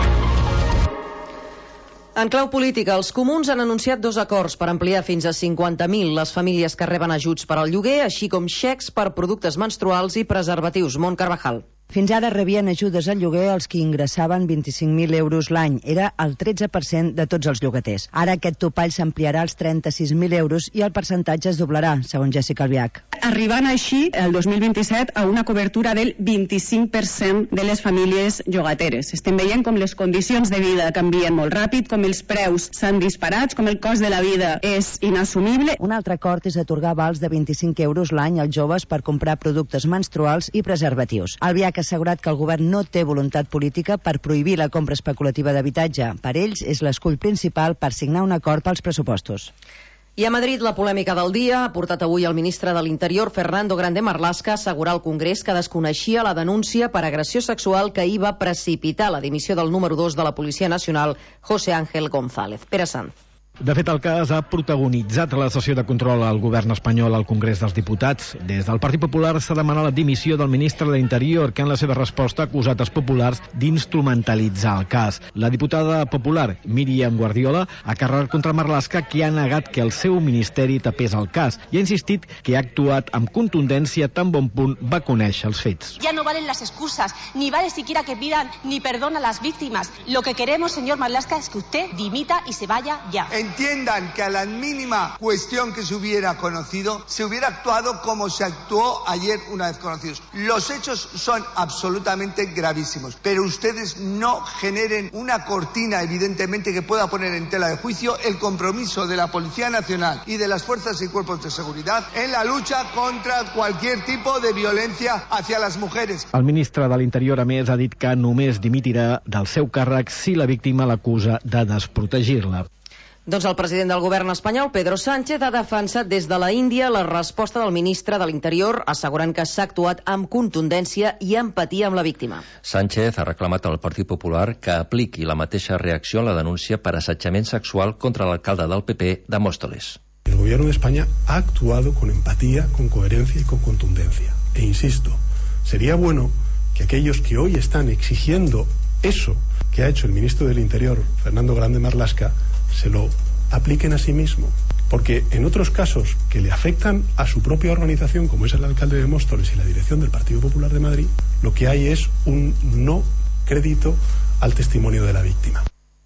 En clau política, els comuns han anunciat dos acords per ampliar fins a cinquanta mil les famílies que reben ajuts per al lloguer, així com xecs per productes menstruals i preservatius. Mont Carvajal. Fins ara rebien ajudes al lloguer els que ingressaven vint-i-cinc mil euros l'any. Era el tretze per cent de tots els llogaters. Ara aquest topall s'ampliarà als trenta-sis mil euros i el percentatge es doblarà, segons Jessica Albiach. Arribant així, el dos mil vint-i-set, a una cobertura del vint-i-cinc per cent de les famílies llogateres. Estem veient com les condicions de vida canvien molt ràpid, com els preus s'han disparat, com el cost de la vida és inassumible. Un altre acord és atorgar vals de vint-i-cinc euros l'any als joves per comprar productes menstruals i preservatius. Albiach ha assegurat que el govern no té voluntat política per prohibir la compra especulativa d'habitatge. Per ells és l'escull principal per signar un acord pels pressupostos. I a Madrid, la polèmica del dia ha portat avui el ministre de l'Interior, Fernando Grande Marlaska, a assegurar al Congrés que desconeixia la denúncia per agressió sexual que ahir va precipitar la dimissió del número dos de la Policia Nacional, José Ángel González. Pere Sanz. De fet, el cas ha protagonitzat la sessió de control al govern espanyol al Congrés dels Diputats. Des del Partit Popular s'ha demanat la dimissió del ministre de l'Interior, que en la seva resposta ha acusat els populars d'instrumentalitzar el cas. La diputada popular, Míriam Guardiola, ha carregat contra Marlaska, que ha negat que el seu ministeri tapés el cas i ha insistit que ha actuat amb contundència tan bon punt va conèixer els fets. Ya no valen las excusas, ni vale siquiera que pidan ni perdón a las víctimas. Lo que queremos, señor Marlaska, es que usted dimita y se vaya ya. Entiendan que a la mínima cuestión que se hubiera conocido, se hubiera actuado como se actuó ayer una vez conocidos. Los hechos son absolutamente gravísimos, pero ustedes no generen una cortina, evidentemente, que pueda poner en tela de juicio el compromiso de la Policía Nacional y de las fuerzas y cuerpos de seguridad en la lucha contra cualquier tipo de violencia hacia las mujeres. El ministre de l'Interior, a més, ha dit que només dimitirà del seu càrrec si la víctima l'acusa de desprotegir-la. Doncs el president del govern espanyol, Pedro Sánchez, ha defensat des de la Índia la resposta del ministre de l'Interior, assegurant que s'ha actuat amb contundència i empatia amb la víctima. Sánchez ha reclamat al Partit Popular que apliqui la mateixa reacció a la denúncia per assetjament sexual contra l'alcalde del P P de Móstoles. El gobierno de España ha actuado con empatía, con coherencia y con contundencia. E insisto, sería bueno que aquellos que hoy están exigiendo eso que ha hecho el ministro del Interior, Fernando Grande Marlaska, se lo apliquen a sí mismo, porque en otros casos que le afectan a su propia organización, como es el alcalde de Móstoles y la dirección del Partido Popular de Madrid, lo que hay es un no crédito al testimonio de la víctima.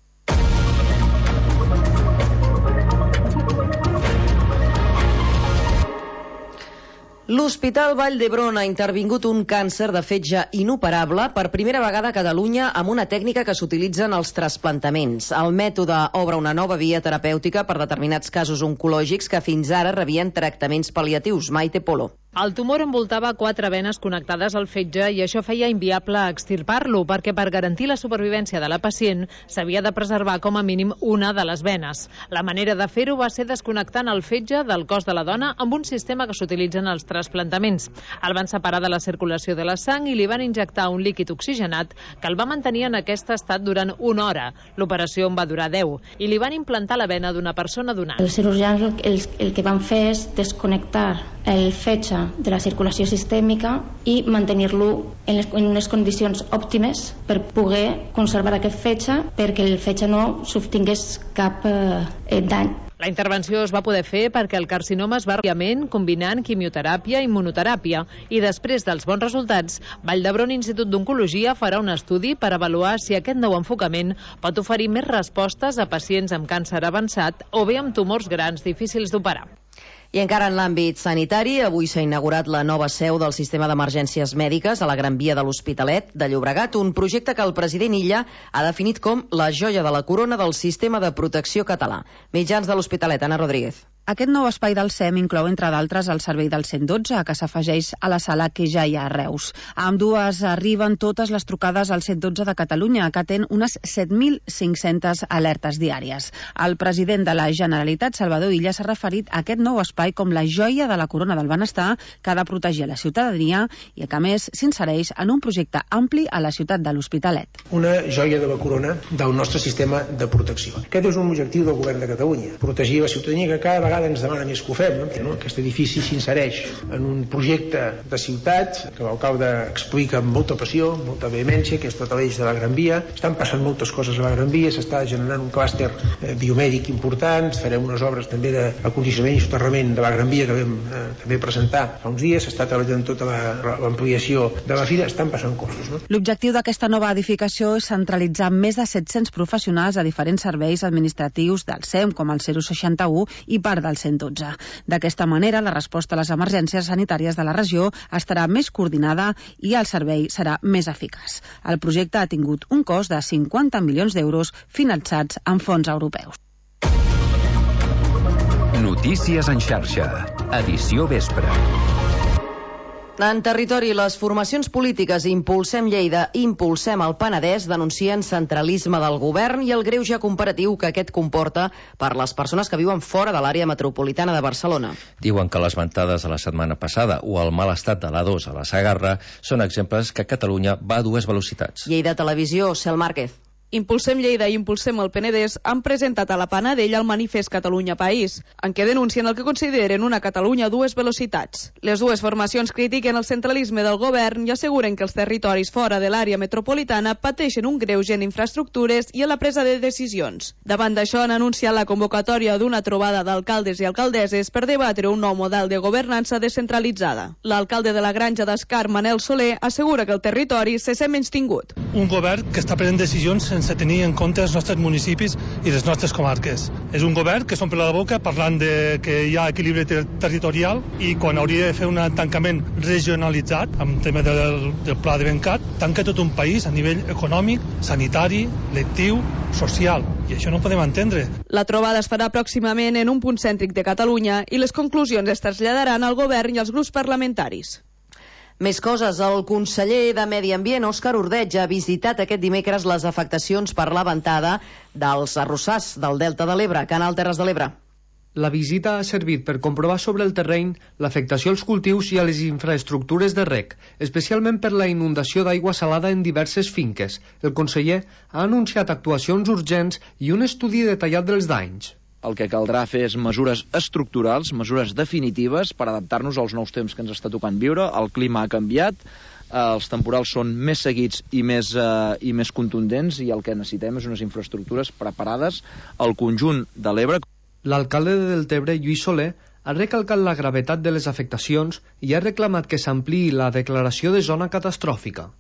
L'Hospital Vall d'Hebron ha intervingut un càncer de fetge inoperable per primera vegada a Catalunya amb una tècnica que s'utilitza en els trasplantaments. El mètode obre una nova via terapèutica per determinats casos oncològics que fins ara rebien tractaments pal·liatius. Maite Polo. El tumor envoltava quatre venes connectades al fetge i això feia inviable extirpar-lo, perquè per garantir la supervivència de la pacient s'havia de preservar com a mínim una de les venes. La manera de fer-ho va ser desconnectant el fetge del cos de la dona amb un sistema que s'utilitza en els trasplantaments. El van separar de la circulació de la sang i li van injectar un líquid oxigenat que el va mantenir en aquest estat durant una hora. L'operació en va durar deu i li van implantar la vena d'una persona donant. Els cirurgians el, el que van fer és desconnectar el fetge de la circulació sistèmica i mantenir-lo en, les, en unes condicions òptimes per poder conservar aquest fetge perquè el fetge no softingués cap eh, dany. La intervenció es va poder fer perquè el carcinoma es va ràpidament combinant quimioteràpia i immunoteràpia i després dels bons resultats, Vall d'Hebron Institut d'Oncologia farà un estudi per avaluar si aquest nou enfocament pot oferir més respostes a pacients amb càncer avançat o bé amb tumors grans difícils d'operar. I encara en l'àmbit sanitari, avui s'ha inaugurat la nova seu del sistema d'emergències mèdiques a la Gran Via de l'Hospitalet de Llobregat, un projecte que el president Illa ha definit com la joia de la corona del sistema de protecció català. Mitjans de l'Hospitalet, Anna Rodríguez. Aquest nou espai del S E M inclou, entre d'altres, el servei del cent dotze, que s'afegeix a la sala que ja hi ha a Reus. A ambdues arriben totes les trucades al cent dotze de Catalunya, que atén unes set mil cinc-centes alertes diàries. El president de la Generalitat, Salvador Illa, s'ha referit a aquest nou espai com la joia de la corona del benestar que ha de protegir la ciutadania i que, a més, s'insereix en un projecte ampli a la ciutat de l'Hospitalet. Una joia de la corona del nostre sistema de protecció. Aquest és un objectiu del govern de Catalunya, protegir la ciutadania, que cada vegada ens demana més que ho fem. No? Aquest edifici s'insereix en un projecte de ciutat que l'alcalde explica amb molta passió, amb molta vehemència, que és tot l'eix de la Gran Via. Estan passant moltes coses a la Gran Via, s'està generant un clúster eh, biomèdic important, farem unes obres també d'acondicionament i soterrament de la Gran Via que vam eh, també presentar fa uns dies, s'està treballant tota l'ampliació de la fira, estan passant coses. No? L'objectiu d'aquesta nova edificació és centralitzar més de set-cents professionals a diferents serveis administratius del S E M, com el zero seixanta-u i part del cent dotze. D'aquesta manera, la resposta a les emergències sanitàries de la regió estarà més coordinada i el servei serà més eficaç. El projecte ha tingut un cost de cinquanta milions d'euros finançats amb fons europeus. Notícies en xarxa. Edició vespre. En territori, les formacions polítiques Impulsem Lleida i Impulsem el Penedès denuncien centralisme del govern i el greuge comparatiu que aquest comporta per les persones que viuen fora de l'àrea metropolitana de Barcelona. Diuen que les ventades de la setmana passada o el mal estat de l'A dos a la Segarra són exemples que Catalunya va a dues velocitats. Lleida Televisió, Cel Márquez. Impulsem Lleida i Impulsem el Penedès han presentat a la Panadell el manifest Catalunya País, en què denuncien el que consideren una Catalunya a dues velocitats. Les dues formacions critiquen el centralisme del govern i asseguren que els territoris fora de l'àrea metropolitana pateixen un greuge en infraestructures i en la presa de decisions. Davant d'això, han anunciat la convocatòria d'una trobada d'alcaldes i alcaldesses per debatre un nou model de governança descentralitzada. L'alcalde de la Granja d'Escar, Manel Soler, assegura que el territori se sent menystingut. Un govern que està prenent decisions sense tenir en compte els nostres municipis i les nostres comarques. És un govern que s'omple la boca parlant de que hi ha equilibri ter territorial i quan hauria de fer un tancament regionalitzat, amb tema del, del pla de Bencat, tanca tot un país a nivell econòmic, sanitari, lectiu, social. I això no ho podem entendre. La trobada es farà pròximament en un punt cèntric de Catalunya i les conclusions es traslladaran al govern i als grups parlamentaris. Més coses. El conseller de Medi Ambient, Òscar Ordeig, ha visitat aquest dimecres les afectacions per la ventada dels arrossars del Delta de l'Ebre, Canal Terres de l'Ebre. La visita ha servit per comprovar sobre el terreny l'afectació als cultius i a les infraestructures de reg, especialment per la inundació d'aigua salada en diverses finques. El conseller ha anunciat actuacions urgents i un estudi detallat dels danys. El que caldrà fer és mesures estructurals, mesures definitives per adaptar-nos als nous temps que ens està tocant viure. El clima ha canviat, els temporals són més seguits i més, eh, i més contundents i el que necessitem és unes infraestructures preparades al conjunt de l'Ebre. L'alcalde de Deltebre, Lluís Soler, ha recalcat la gravetat de les afectacions i ha reclamat que s'ampliï la declaració de zona catastròfica.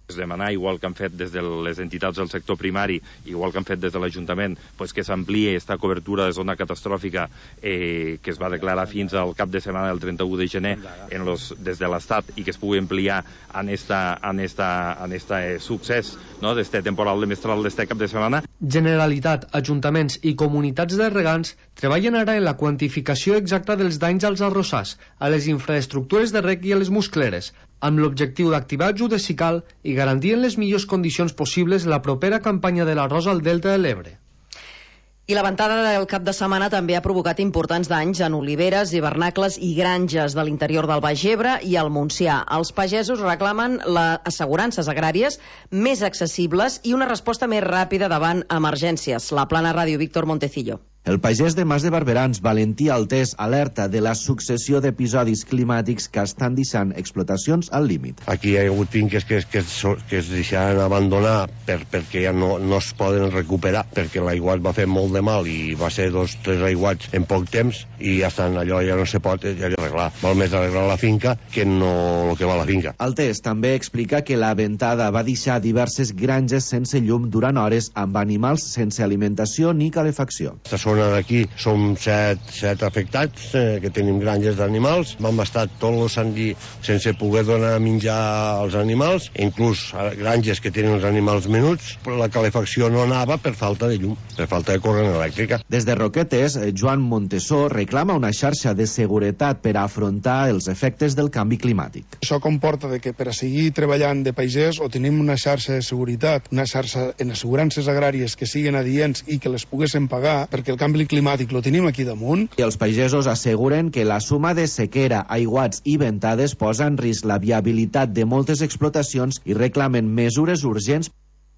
Demanar, igual que han fet des de les entitats del sector primari, igual que han fet des de l'Ajuntament, pues que s'ampliï aquesta cobertura de zona catastròfica eh, que es va declarar fins al cap de setmana del trenta-u de gener en los, des de l'Estat, i que es pugui ampliar en esta, en esta, en esta eh, succés, no?, d'este temporal de mestral d'este cap de setmana. Generalitat, ajuntaments i comunitats de regants treballen ara en la quantificació exacta dels danys als arrossars, a les infraestructures de reg i a les muscleres, amb l'objectiu d'activar ajudes si cal i garantir en les millors condicions possibles la propera campanya de l'arròs al Delta de l'Ebre. I la ventada del cap de setmana també ha provocat importants danys en oliveres, hivernacles i granges de l'interior del Baix Ebre i al Montsià. Els pagesos reclamen les assegurances agràries més accessibles i una resposta més ràpida davant emergències. La Plana Ràdio, Víctor Montecillo. El pagès de Mas de Barberans, Valentí Altés, alerta de la successió d'episodis climàtics que estan deixant explotacions al límit. Aquí hi ha hagut finques que, que, que es deixaran abandonar per, perquè ja no, no es poden recuperar, perquè l'aiguat va fer molt de mal i va ser dos, tres aiguats en poc temps i ja estan, allò ja no se pot ja arreglar. Val més arreglar la finca que no el que va la finca. Altés també explica que la ventada va deixar diverses granges sense llum durant hores amb animals sense alimentació ni calefacció. D'aquí som set, set afectats eh, que tenim granges d'animals. Vam estar tot el sant dia sense poder donar menjar als animals, inclús granges que tenen els animals menuts, però la calefacció no anava per falta de llum, per falta de corrent elèctrica. Des de Roquetes, Joan Montesó reclama una xarxa de seguretat per a afrontar els efectes del canvi climàtic. Això comporta de que per a seguir treballant de pagès o tenim una xarxa de seguretat, una xarxa en assegurances agràries que siguin adients i que les poguessin pagar, perquè el canvi climàtic lo tenim aquí damunt. I els pagesos asseguren que la suma de sequera, aiguats i ventades posa en risc la viabilitat de moltes explotacions i reclamen mesures urgents.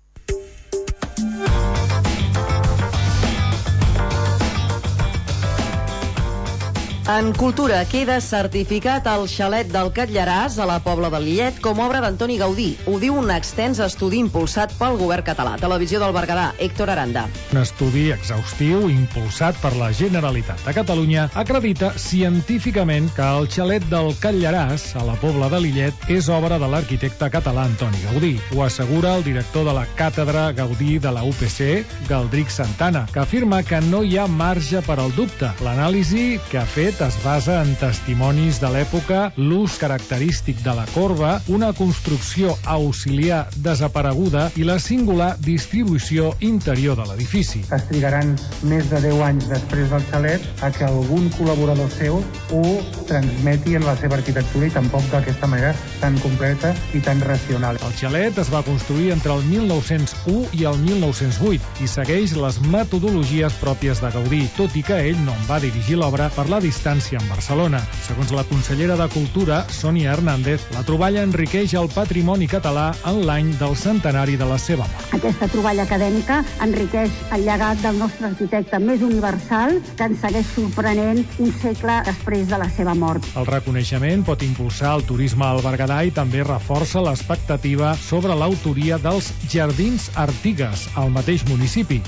En cultura queda certificat el xalet del Catllaràs a la Pobla de Lillet com a obra d'Antoni Gaudí. Ho diu un extens estudi impulsat pel govern català. Televisió del Berguedà, Héctor Aranda. Un estudi exhaustiu impulsat per la Generalitat de Catalunya acredita científicament que el xalet del Catllaràs a la Pobla de Lillet és obra de l'arquitecte català Antoni Gaudí. Ho assegura el director de la Càtedra Gaudí de la U P C, Galdric Santana, que afirma que no hi ha marge per al dubte. L'anàlisi que ha fet es basa en testimonis de l'època, l'ús característic de la corba, una construcció auxiliar desapareguda i la singular distribució interior de l'edifici. Es trigaran més de deu anys després del xalet a que algun col·laborador seu ho transmeti en la seva arquitectura i tampoc d'aquesta manera tan completa i tan racional. El xalet es va construir entre el mil nou-cents u i el mil nou-cents vuit i segueix les metodologies pròpies de Gaudí, tot i que ell no en va dirigir l'obra per la distància en Barcelona. Segons la consellera de Cultura, Sònia Hernández, la troballa enriqueix el patrimoni català en l'any del centenari de la seva mort. Aquesta troballa acadèmica enriqueix el llegat del nostre arquitecte més universal, que ens segueix sorprenent un segle després de la seva mort. El reconeixement pot impulsar el turisme al Berguedà i també reforça l'expectativa sobre l'autoria dels Jardins Artigues, al mateix municipi.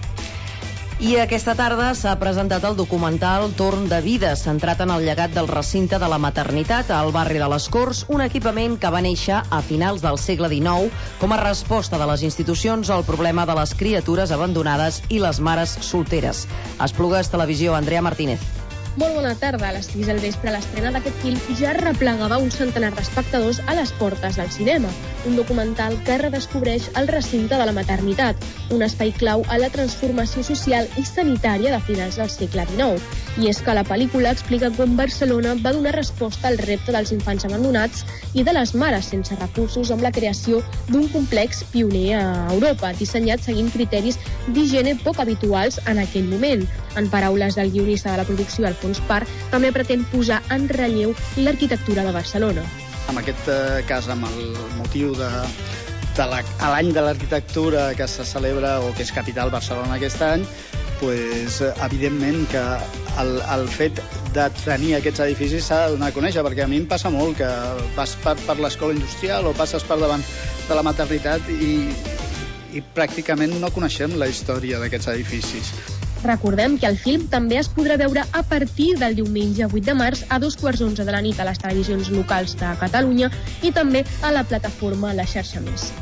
I aquesta tarda s'ha presentat el documental Torn de Vida, centrat en el llegat del recinte de la maternitat al barri de les Corts, un equipament que va néixer a finals del segle dinou com a resposta de les institucions al problema de les criatures abandonades i les mares solteres. Esplugues Televisió, Andrea Martínez. Molt bona tarda. A les sis del vespre, l'estrena d'aquest film ja replegava un centenar d'espectadors a les portes del cinema. Un documental que redescobreix el recinte de la maternitat, un espai clau a la transformació social i sanitària de finals del segle dinou. I és que la pel·lícula explica com Barcelona va donar resposta al repte dels infants abandonats i de les mares sense recursos amb la creació d'un complex pioner a Europa, dissenyat seguint criteris d'higiene poc habituals en aquell moment. En paraules del guionista de la producció, Alfons Parr, també pretén posar en relleu l'arquitectura de Barcelona. En aquest cas, amb el motiu de, de la, a l'any de l'arquitectura que se celebra o que és capital Barcelona aquest any, pues, evidentment que el, el fet de tenir aquests edificis s'ha de donar a conèixer, perquè a mi em passa molt que vas per, per l'escola industrial o passes per davant de la maternitat i, i pràcticament no coneixem la història d'aquests edificis. Recordem que el film també es podrà veure a partir del diumenge vuit de març a dos quarts onze de la nit a les televisions locals de Catalunya i també a la plataforma La Xarxa Més.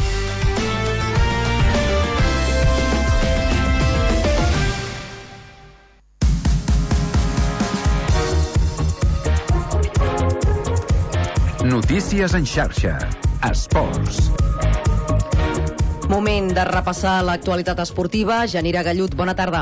Notícies en xarxa. Esports. Moment de repassar l'actualitat esportiva. Janira Gallut, bona tarda.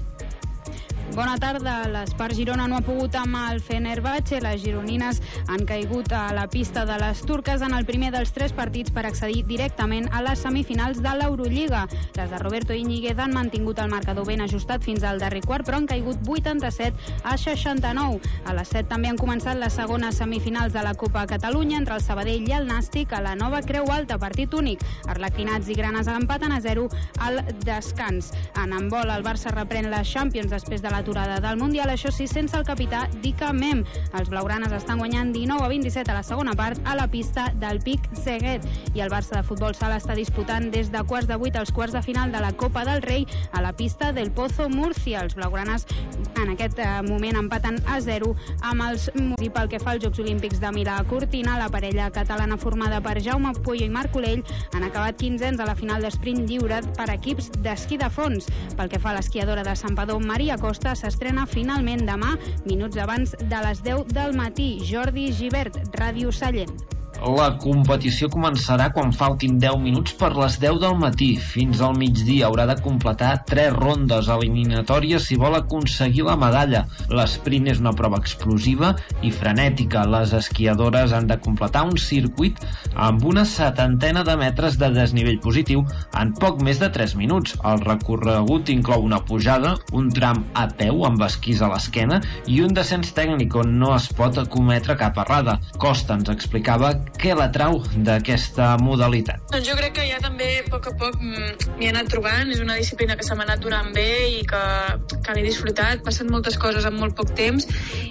Bona tarda. L'Espart Girona no ha pogut amb el Fenerbahçe. Les gironines han caigut a la pista de les turques en el primer dels tres partits per accedir directament a les semifinals de l'Eurolliga. Les de Roberto Íñiguez han mantingut el marcador ben ajustat fins al darrer quart, però han caigut vuitanta-set a seixanta-nou. A les set també han començat les segones semifinals de la Copa Catalunya entre el Sabadell i el Nàstic a la nova Creu Alta, partit únic. Arlequinats i Granes empaten a zero al descans. En handbol, el Barça reprèn la Champions després de l'aturada del Mundial, això sí, sense el capità Dika Mem. Els blaugranes estan guanyant dinou a vint-i-set a la segona part a la pista del Pic Seguet. I el Barça de futbol sala està disputant des de quarts de vuit als quarts de final de la Copa del Rei a la pista del Pozo Murcia. Els blaugranes en aquest moment empaten a zero amb els Murcia. Pel que fa als Jocs Olímpics de Milà a Cortina, la parella catalana formada per Jaume Puyo i Marc Olell han acabat quinzens a la final d'esprint lliure per equips d'esquí de fons. Pel que fa a l'esquiadora de Santpedor, Maria Costa, s'estrena finalment demà, minuts abans de les deu del matí. Jordi Givert, Ràdio Sallent. La competició començarà quan faltin deu minuts per les deu del matí. Fins al migdia haurà de completar tres rondes eliminatòries si vol aconseguir la medalla. L'esprint és una prova explosiva i frenètica. Les esquiadores han de completar un circuit amb una setantena de metres de desnivell positiu en poc més de tres minuts. El recorregut inclou una pujada, un tram a peu amb esquís a l'esquena i un descens tècnic on no es pot cometre cap errada. Costa ens explicava què l'atrau d'aquesta modalitat. Doncs jo crec que ja també a poc a poc m'hi he anat trobant, és una disciplina que se m'ha anat donant bé i que, que l'he disfrutat, passen moltes coses en molt poc temps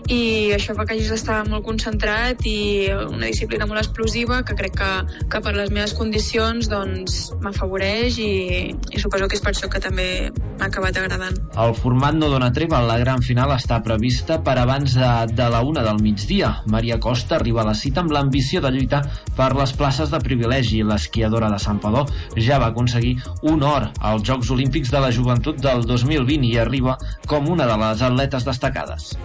i això fa que hagis d'estar molt concentrat i una disciplina molt explosiva que crec que, que per les meves condicions doncs m'afavoreix i, i suposo que és per això que també m'ha acabat agradant. El format no dona treva, la gran final està prevista per abans de, de la una del migdia. Maria Costa arriba a la cita amb l'ambició de lluitar per les places de privilegi. L'esquiadora de Santpedor ja va aconseguir un or als Jocs Olímpics de la Joventut del dos mil vint i arriba com una de les atletes destacades.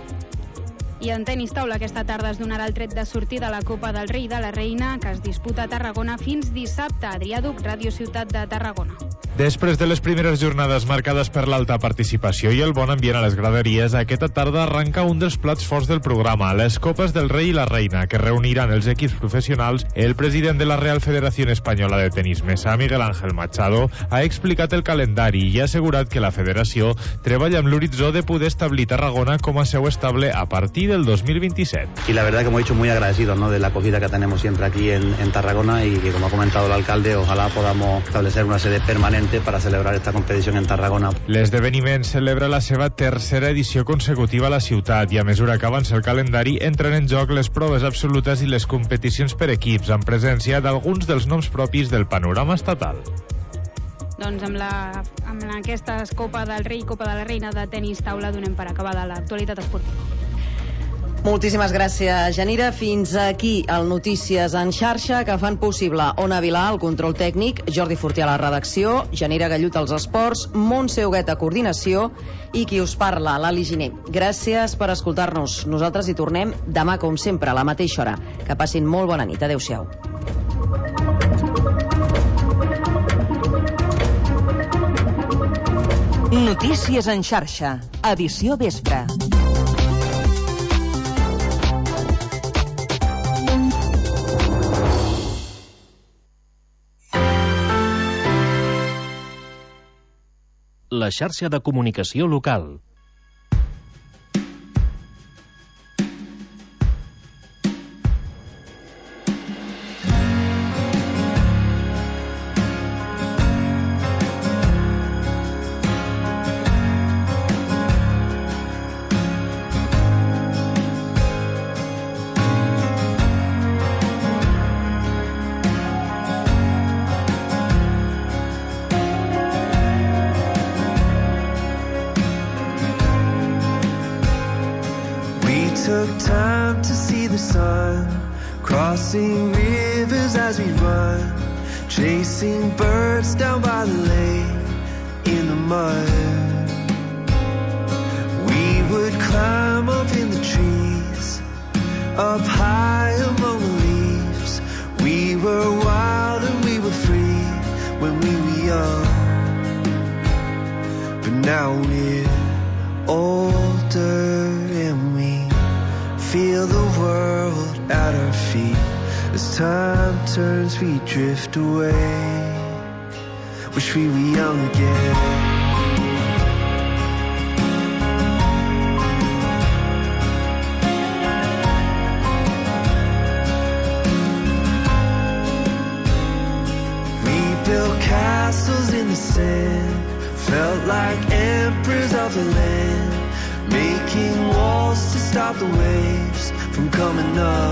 I en tenis taula aquesta tarda es donarà el tret de sortida a la Copa del Rei de la Reina, que es disputa a Tarragona fins dissabte. Adrià Duc, Ràdio Ciutat de Tarragona. Després de les primeres jornades marcades per l'alta participació i el bon ambient a les graderies, aquesta tarda arranca un dels plats forts del programa, les Copes del Rei i la Reina, que reuniran els equips professionals. El president de la Real Federación Española de Tenis Mesa, Miguel Ángel Machado, ha explicat el calendari i ha assegurat que la federació treballa amb l'horitzó de poder establir Tarragona com a seu estable a partir del dos mil veintisiete. Y la verdad que hemos hecho muy agradecidos, ¿no?, de la acogida que tenemos siempre aquí en, en Tarragona y que, como ha comentado el alcalde, ojalá podamos establecer una sede permanente para celebrar esta competición en Tarragona. L'esdeveniment celebra la seva tercera edició consecutiva a la ciutat i a mesura que avança el calendari entren en joc les proves absolutes i les competicions per equips amb presència d'alguns dels noms propis del panorama estatal. Doncs amb, la, amb aquesta Copa del Rei i Copa de la Reina de tenis taula donem per acabada l'actualitat esportiva. Moltíssimes gràcies, Janira. Fins aquí el Notícies en xarxa, que fan possible Ona Vilà, el control tècnic, Jordi Fortià a la redacció, Janira Gallut als esports, Montse Huguet a coordinació i qui us parla, l'Ali Giner. Gràcies per escoltar-nos. Nosaltres hi tornem demà, com sempre, a la mateixa hora. Que passin molt bona nit. Adéu-siau. Notícies en xarxa, edició vespre. La xarxa de comunicació local. crossing rivers as we run, chasing birds down by the lake in the mud. We would climb up in the trees, up high among the leaves. We were wild and we were free when we were young. But now we're older and we feel the world at our feet. As time turns we drift away. Wish we were young again. Castles in the sand, felt like emperors of the land, making walls to stop the waves from coming up.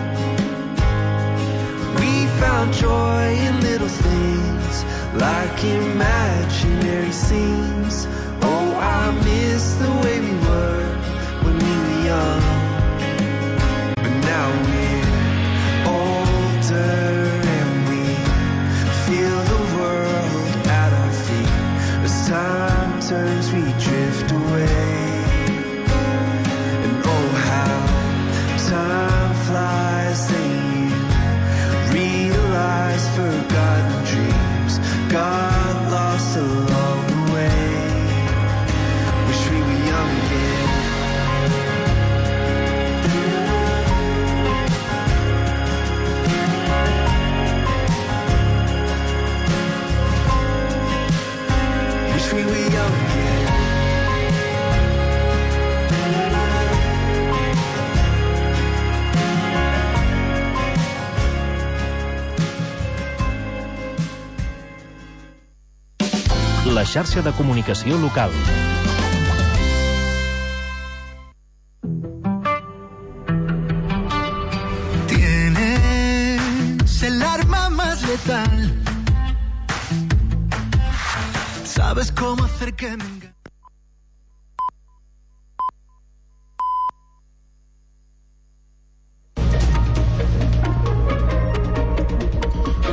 We found joy in little things, like imaginary scenes. Oh, I miss the way we were when we were young. But now we're older and we feel the time turns, we drift away. And oh, how time flies, then you realize forgotten dreams got lost along the way. Wish we were young again. We were young again. La xarxa de comunicació local. Tienes el arma más letal. Sabes cómo hacer que me engañe.